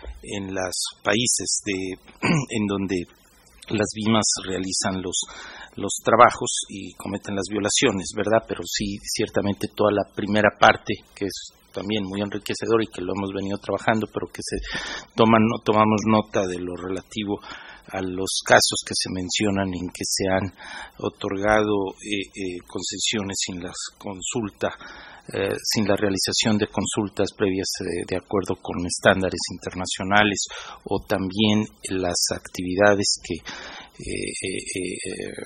Speaker 1: en los países de en donde las víctimas realizan los los trabajos y cometen las violaciones, ¿verdad? Pero sí, ciertamente toda la primera parte, que es también muy enriquecedor y que lo hemos venido trabajando, pero que se toman, no, tomamos nota de lo relativo a los casos que se mencionan en que se han otorgado eh, eh, concesiones sin la consulta, eh, sin la realización de consultas previas eh, de acuerdo con estándares internacionales, o también las actividades que eh, eh,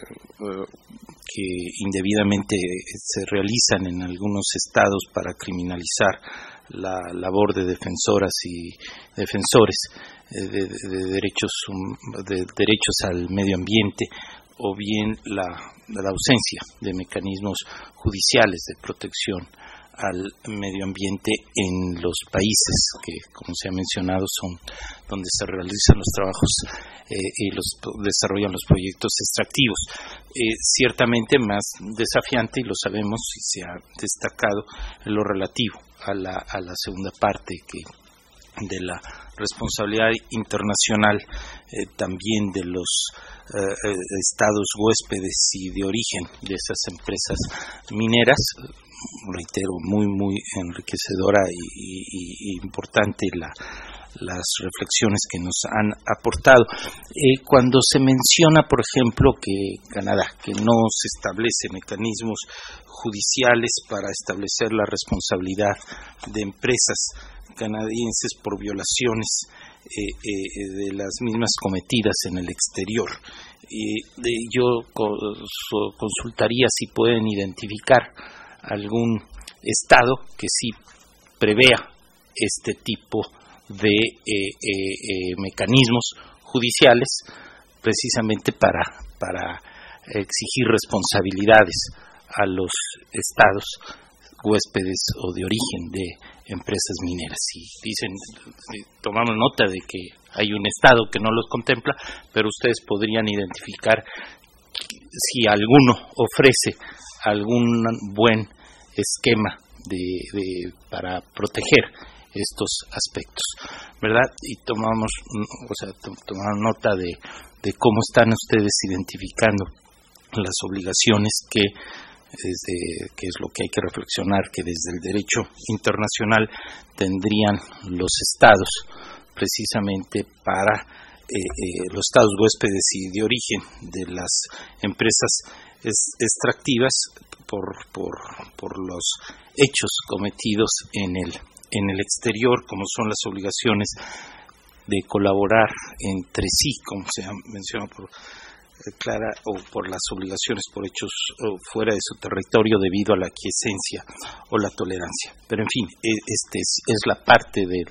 Speaker 1: eh, que indebidamente se realizan en algunos estados para criminalizar la labor de defensoras y defensores de, de, de derechos de derechos al medio ambiente, o bien la, la ausencia de mecanismos judiciales de protección al medio ambiente en los países que, como se ha mencionado, son donde se realizan los trabajos eh, y los desarrollan los proyectos extractivos. Eh, ciertamente más desafiante, y lo sabemos y se ha destacado, en lo relativo a la, a la segunda parte que de la responsabilidad internacional, eh, también de los eh, estados huéspedes y de origen de esas empresas mineras. Reitero, muy muy enriquecedora y, y, y importante la, las reflexiones que nos han aportado. Eh, cuando se menciona, por ejemplo, que Canadá, que no se establece mecanismos judiciales para establecer la responsabilidad de empresas canadienses por violaciones eh, eh, de las mismas cometidas en el exterior, eh, de, yo co- consultaría si pueden identificar algún estado que sí prevea este tipo de eh, eh, eh, mecanismos judiciales, precisamente para para exigir responsabilidades a los estados huéspedes o de origen de empresas mineras. Y dicen, tomamos nota de que hay un estado que no los contempla, pero ustedes podrían identificar si alguno ofrece algún buen esquema de, de para proteger estos aspectos, ¿verdad? Y tomamos, o sea, tomamos nota de, de cómo están ustedes identificando las obligaciones que desde, que es lo que hay que reflexionar, que desde el derecho internacional tendrían los estados precisamente para eh, eh, los estados huéspedes y de origen de las empresas es, extractivas por, por, por los hechos cometidos en el, en el exterior, como son las obligaciones de colaborar entre sí, como se menciona por Clara, o por las obligaciones por hechos fuera de su territorio debido a la aquiescencia o la tolerancia. Pero en fin, este es, es la parte del,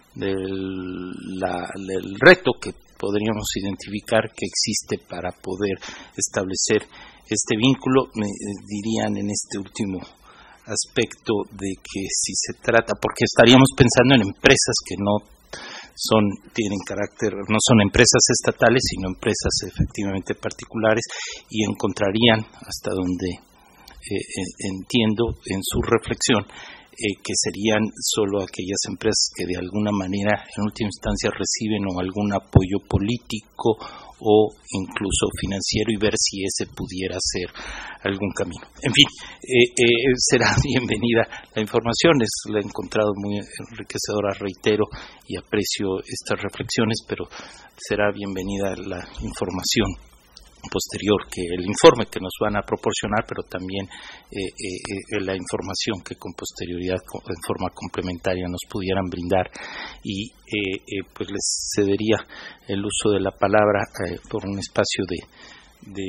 Speaker 1: del, la, del reto que podríamos identificar que existe para poder establecer este vínculo. Me dirían en este último aspecto de que si se trata, porque estaríamos pensando en empresas que no son tienen carácter, no son empresas estatales, sino empresas efectivamente particulares, y encontrarían, hasta donde eh, entiendo en su reflexión, eh, que serían solo aquellas empresas que de alguna manera en última instancia reciben o algún apoyo político o incluso financiero, y ver si ese pudiera ser algún camino. En fin, eh, eh, será bienvenida la información, es, la he encontrado muy enriquecedora, reitero, y aprecio estas reflexiones, pero será bienvenida la información posterior, que el informe que nos van a proporcionar, pero también eh, eh, la información que con posterioridad, en forma complementaria, nos pudieran brindar. Y eh, eh, pues les cedería el uso de la palabra eh, por un espacio de de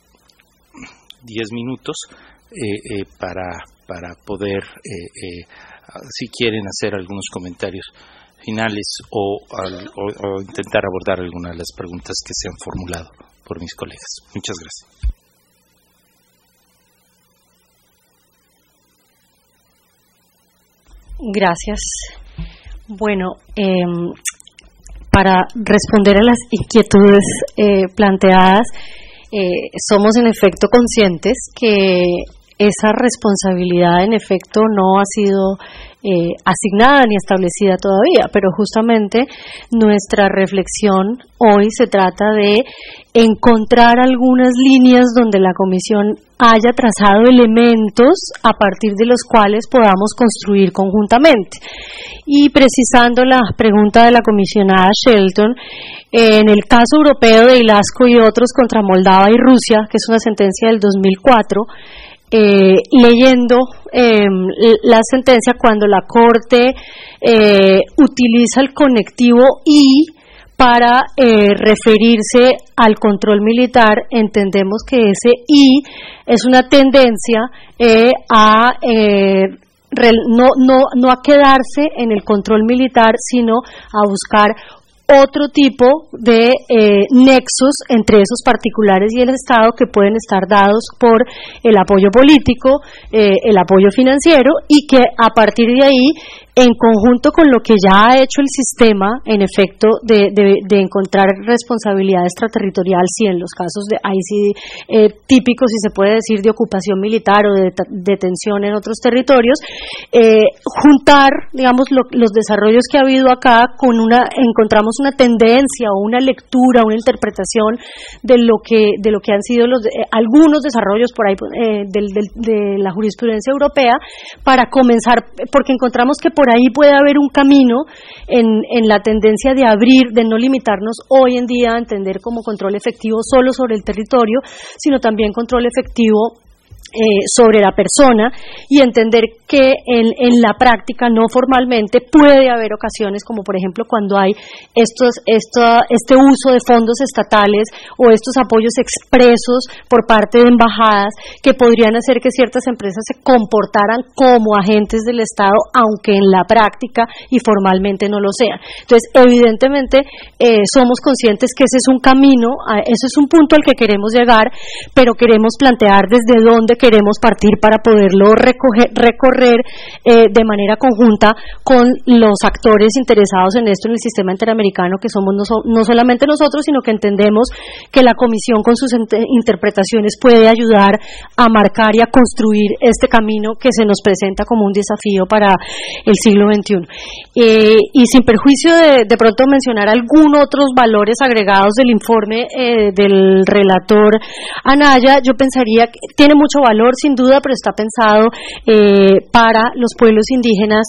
Speaker 1: diez minutos eh, eh, para para poder eh, eh, si quieren hacer algunos comentarios finales o, al, o, o intentar abordar algunas de las preguntas que se han formulado por mis colegas. Muchas gracias.
Speaker 7: Gracias. Bueno, eh, para responder a las inquietudes eh, planteadas, eh, somos en efecto conscientes que esa responsabilidad en efecto no ha sido eh, asignada ni establecida todavía, pero justamente nuestra reflexión hoy se trata de encontrar algunas líneas donde la Comisión haya trazado elementos a partir de los cuales podamos construir conjuntamente. Y precisando la pregunta de la comisionada Shelton, en el caso europeo de Ilascu y otros contra Moldava y Rusia, que es una sentencia del dos mil cuatro, Eh, leyendo eh, la sentencia, cuando la Corte eh, utiliza el conectivo y para eh, referirse al control militar, entendemos que ese y es una tendencia eh, a eh, no, no, no a quedarse en el control militar, sino a buscar otro tipo de eh, nexos entre esos particulares y el Estado que pueden estar dados por el apoyo político, eh, el apoyo financiero, y que a partir de ahí, en conjunto con lo que ya ha hecho el sistema, en efecto, de, de, de encontrar responsabilidad extraterritorial, sí, en los casos de ahí sí eh, típicos, si se puede decir, de ocupación militar o de detención en otros territorios, eh, juntar, digamos, lo, los desarrollos que ha habido acá con una, encontramos una tendencia o una lectura, una interpretación de lo que de lo que han sido los eh, algunos desarrollos por ahí eh, del, del, de la jurisprudencia europea, para comenzar, porque encontramos que por ahí puede haber un camino en, en la tendencia de abrir, de no limitarnos hoy en día a entender como control efectivo solo sobre el territorio, sino también control efectivo Eh, sobre la persona, y entender que en, en la práctica, no formalmente, puede haber ocasiones como por ejemplo cuando hay estos, esta, este uso de fondos estatales o estos apoyos expresos por parte de embajadas que podrían hacer que ciertas empresas se comportaran como agentes del Estado, aunque en la práctica y formalmente no lo sean. Entonces, evidentemente, eh, somos conscientes que ese es un camino, ese es un punto al que queremos llegar, pero queremos plantear desde dónde queremos partir para poderlo recoger, recorrer eh, de manera conjunta con los actores interesados en esto en el sistema interamericano, que somos no, so, no solamente nosotros, sino que entendemos que la Comisión con sus ent- interpretaciones puede ayudar a marcar y a construir este camino que se nos presenta como un desafío para el siglo veintiuno. Eh, y sin perjuicio de, de pronto mencionar algunos otros valores agregados del informe eh, del relator Anaya, yo pensaría que tiene mucho valor, sin duda, pero está pensado eh, para los pueblos indígenas,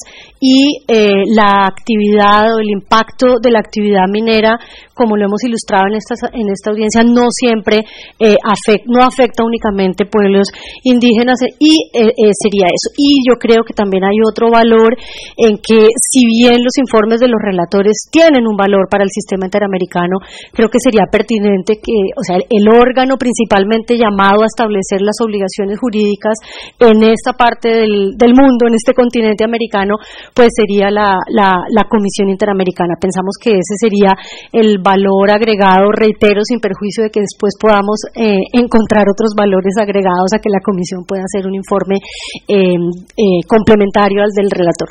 Speaker 7: y eh, la actividad o el impacto de la actividad minera, como lo hemos ilustrado en esta, en esta audiencia, no siempre eh, afecta, no afecta únicamente pueblos indígenas, y eh, eh, sería eso. Y yo creo que también hay otro valor en que, si bien los informes de los relatores tienen un valor para el sistema interamericano, creo que sería pertinente que, o sea, el órgano principalmente llamado a establecer las obligaciones jurídicas en esta parte del, del mundo, en este continente americano, pues sería la, la, la Comisión Interamericana. Pensamos que ese sería el valor agregado, reitero, sin perjuicio de que después podamos eh, encontrar otros valores agregados a que la Comisión pueda hacer un informe eh, eh, complementario al del relator.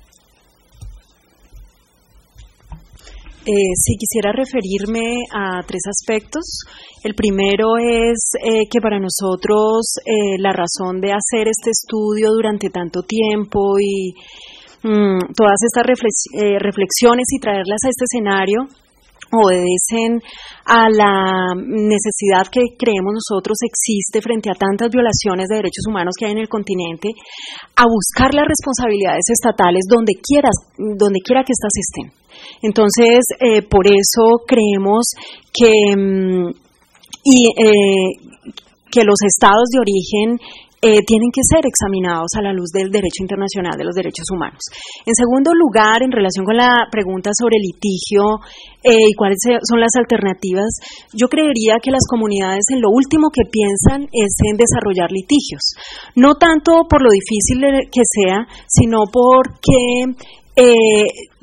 Speaker 5: Eh, sí, quisiera referirme a tres aspectos. El primero es eh, que para nosotros eh, la razón de hacer este estudio durante tanto tiempo y mmm, todas estas reflex- eh, reflexiones y traerlas a este escenario obedecen a la necesidad que creemos nosotros existe frente a tantas violaciones de derechos humanos que hay en el continente, a buscar las responsabilidades estatales donde quiera, donde quiera que éstas estén. Entonces, eh, por eso creemos que, mm, y, eh, que los estados de origen Eh, tienen que ser examinados a la luz del derecho internacional de los derechos humanos. En segundo lugar, en relación con la pregunta sobre litigio eh, y cuáles son las alternativas, yo creería que las comunidades en lo último que piensan es en desarrollar litigios, no tanto por lo difícil que sea, sino porque eh,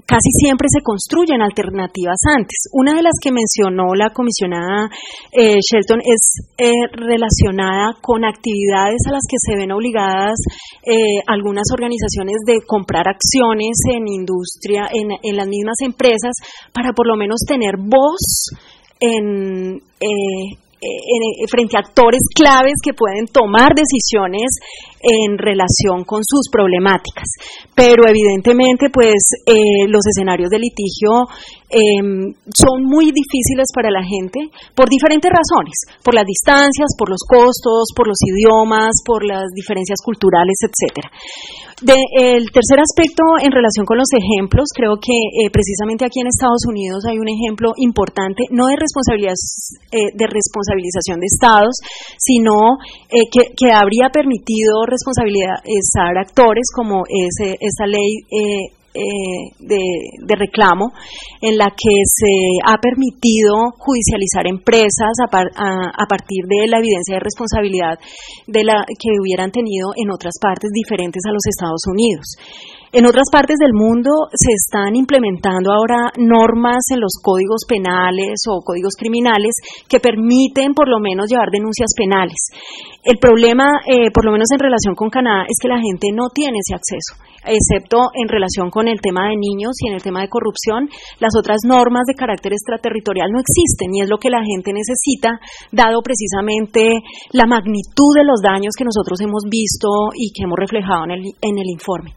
Speaker 5: casi siempre se construyen alternativas antes. Una de las que mencionó la comisionada eh, Shelton es eh, relacionada con actividades a las que se ven obligadas eh, algunas organizaciones de comprar acciones en industria, en, en las mismas empresas, para por lo menos tener voz en... Eh, En, frente a actores claves que pueden tomar decisiones en relación con sus problemáticas. Pero evidentemente pues eh, los escenarios de litigio eh, son muy difíciles para la gente por diferentes razones, por las distancias, por los costos, por los idiomas, por las diferencias culturales, etcétera. De, el tercer aspecto en relación con los ejemplos, creo que eh, precisamente aquí en Estados Unidos hay un ejemplo importante, no de responsabilidad, eh, de responsabilización de estados, sino eh, que, que habría permitido responsabilizar actores, como ese, esa ley eh, eh, de, de reclamo, en la que se ha permitido judicializar empresas a, par, a, a partir de la evidencia de responsabilidad de la que hubieran tenido en otras partes diferentes a los Estados Unidos. En otras partes del mundo se están implementando ahora normas en los códigos penales o códigos criminales que permiten por lo menos llevar denuncias penales. El problema, eh, por lo menos en relación con Canadá, es que la gente no tiene ese acceso, excepto en relación con el tema de niños y en el tema de corrupción. Las otras normas de carácter extraterritorial no existen y es lo que la gente necesita, dado precisamente la magnitud de los daños que nosotros hemos visto y que hemos reflejado en el, en el informe.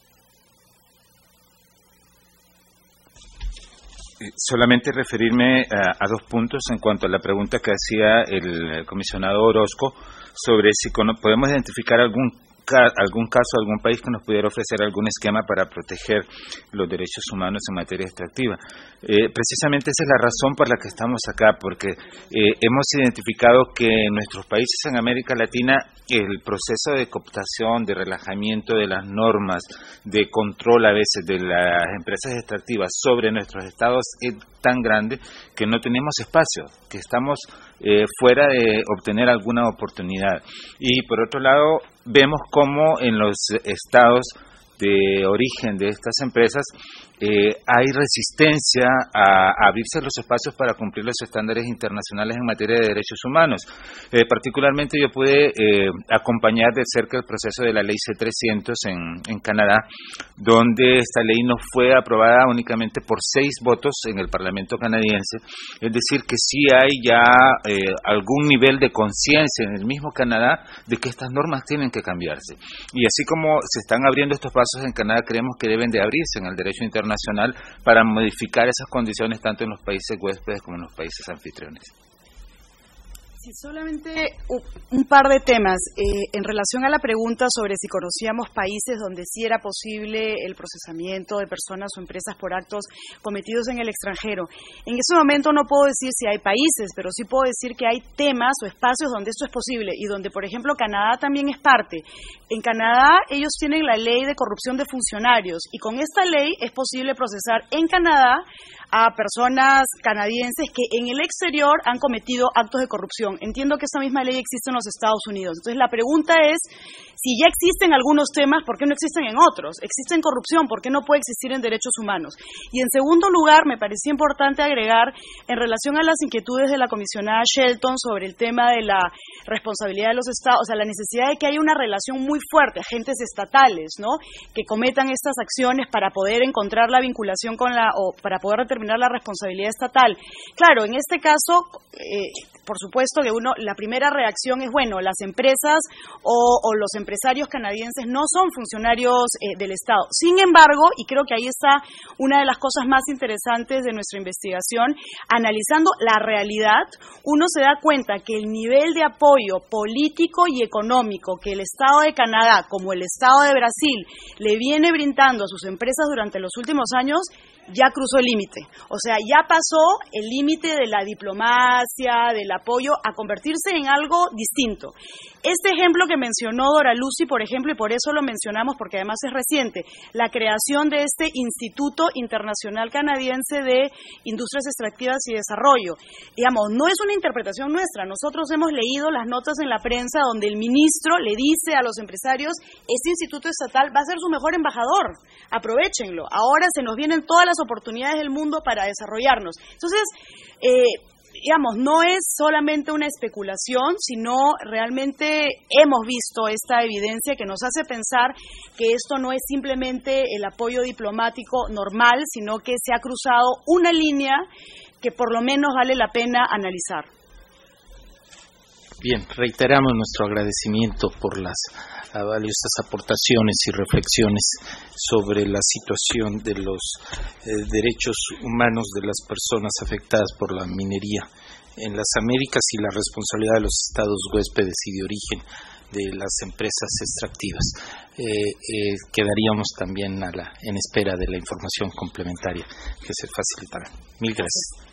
Speaker 4: Solamente referirme a, a dos puntos en cuanto a la pregunta que hacía el comisionado Orozco sobre si podemos identificar algún algún caso, algún país que nos pudiera ofrecer algún esquema para proteger los derechos humanos en materia extractiva. Eh, precisamente esa es la razón por la que estamos acá, porque eh, hemos identificado que en nuestros países en América Latina el proceso de cooptación, de relajamiento de las normas, de control a veces de las empresas extractivas sobre nuestros estados es tan grande que no tenemos espacio, que estamos eh, fuera de obtener alguna oportunidad. Y por otro lado, vemos cómo en los estados de origen de estas empresas eh, hay resistencia a, a abrirse los espacios para cumplir los estándares internacionales en materia de derechos humanos. Eh, particularmente yo pude eh, acompañar de cerca el proceso de la ley C trescientos en, en Canadá, donde esta ley no fue aprobada únicamente por seis votos en el Parlamento canadiense, es decir, que sí hay ya eh, algún nivel de conciencia en el mismo Canadá de que estas normas tienen que cambiarse. Y así como se están abriendo estos pasos en Canadá, creemos que deben de abrirse en el derecho internacional para modificar esas condiciones tanto en los países huéspedes como en los países anfitriones.
Speaker 2: Sí, solamente un par de temas. Eh, en relación a la pregunta sobre si conocíamos países donde sí era posible el procesamiento de personas o empresas por actos cometidos en el extranjero. En ese momento no puedo decir si hay países, pero sí puedo decir que hay temas o espacios donde esto es posible y donde, por ejemplo, Canadá también es parte. En Canadá ellos tienen la ley de corrupción de funcionarios y con esta ley es posible procesar en Canadá a personas canadienses que en el exterior han cometido actos de corrupción. Entiendo que esa misma ley existe en los Estados Unidos. Entonces la pregunta es, si ya existen algunos temas, ¿por qué no existen en otros? Existen corrupción, ¿por qué no puede existir en derechos humanos? Y en segundo lugar, me parecía importante agregar, en relación a las inquietudes de la comisionada Shelton sobre el tema de la responsabilidad de los estados, o sea, la necesidad de que haya una relación muy fuerte, agentes estatales, ¿no?, que cometan estas acciones para poder encontrar la vinculación con la, o para poder determinar la responsabilidad estatal. Claro, en este caso, eh, por supuesto que uno, la primera reacción es, bueno, las empresas o, o los empresarios canadienses no son funcionarios eh, del Estado. Sin embargo, y creo que ahí está una de las cosas más interesantes de nuestra investigación, analizando la realidad, uno se da cuenta que el nivel de apoyo político y económico que el Estado de Canadá, como el Estado de Brasil, le viene brindando a sus empresas durante los últimos años, ya cruzó el límite. O sea, ya pasó el límite de la diplomacia, del apoyo, a convertirse en algo distinto. Este ejemplo que mencionó Dora Lucy, por ejemplo, y por eso lo mencionamos porque además es reciente, la creación de este Instituto Internacional Canadiense de Industrias Extractivas y Desarrollo. Digamos, no es una interpretación nuestra, nosotros hemos leído las notas en la prensa donde el ministro le dice a los empresarios, este instituto estatal va a ser su mejor embajador, aprovéchenlo, ahora se nos vienen todas las oportunidades del mundo para desarrollarnos. Entonces, eh, digamos, no es solamente una especulación, sino realmente hemos visto esta evidencia que nos hace pensar que esto no es simplemente el apoyo diplomático normal, sino que se ha cruzado una línea que por lo menos vale la pena analizar.
Speaker 1: Bien, reiteramos nuestro agradecimiento por las valiosas aportaciones y reflexiones sobre la situación de los eh, derechos humanos de las personas afectadas por la minería en las Américas y la responsabilidad de los estados huéspedes y de origen de las empresas extractivas. Eh, eh, quedaríamos también a la, en espera de la información complementaria que se facilitará. Mil gracias.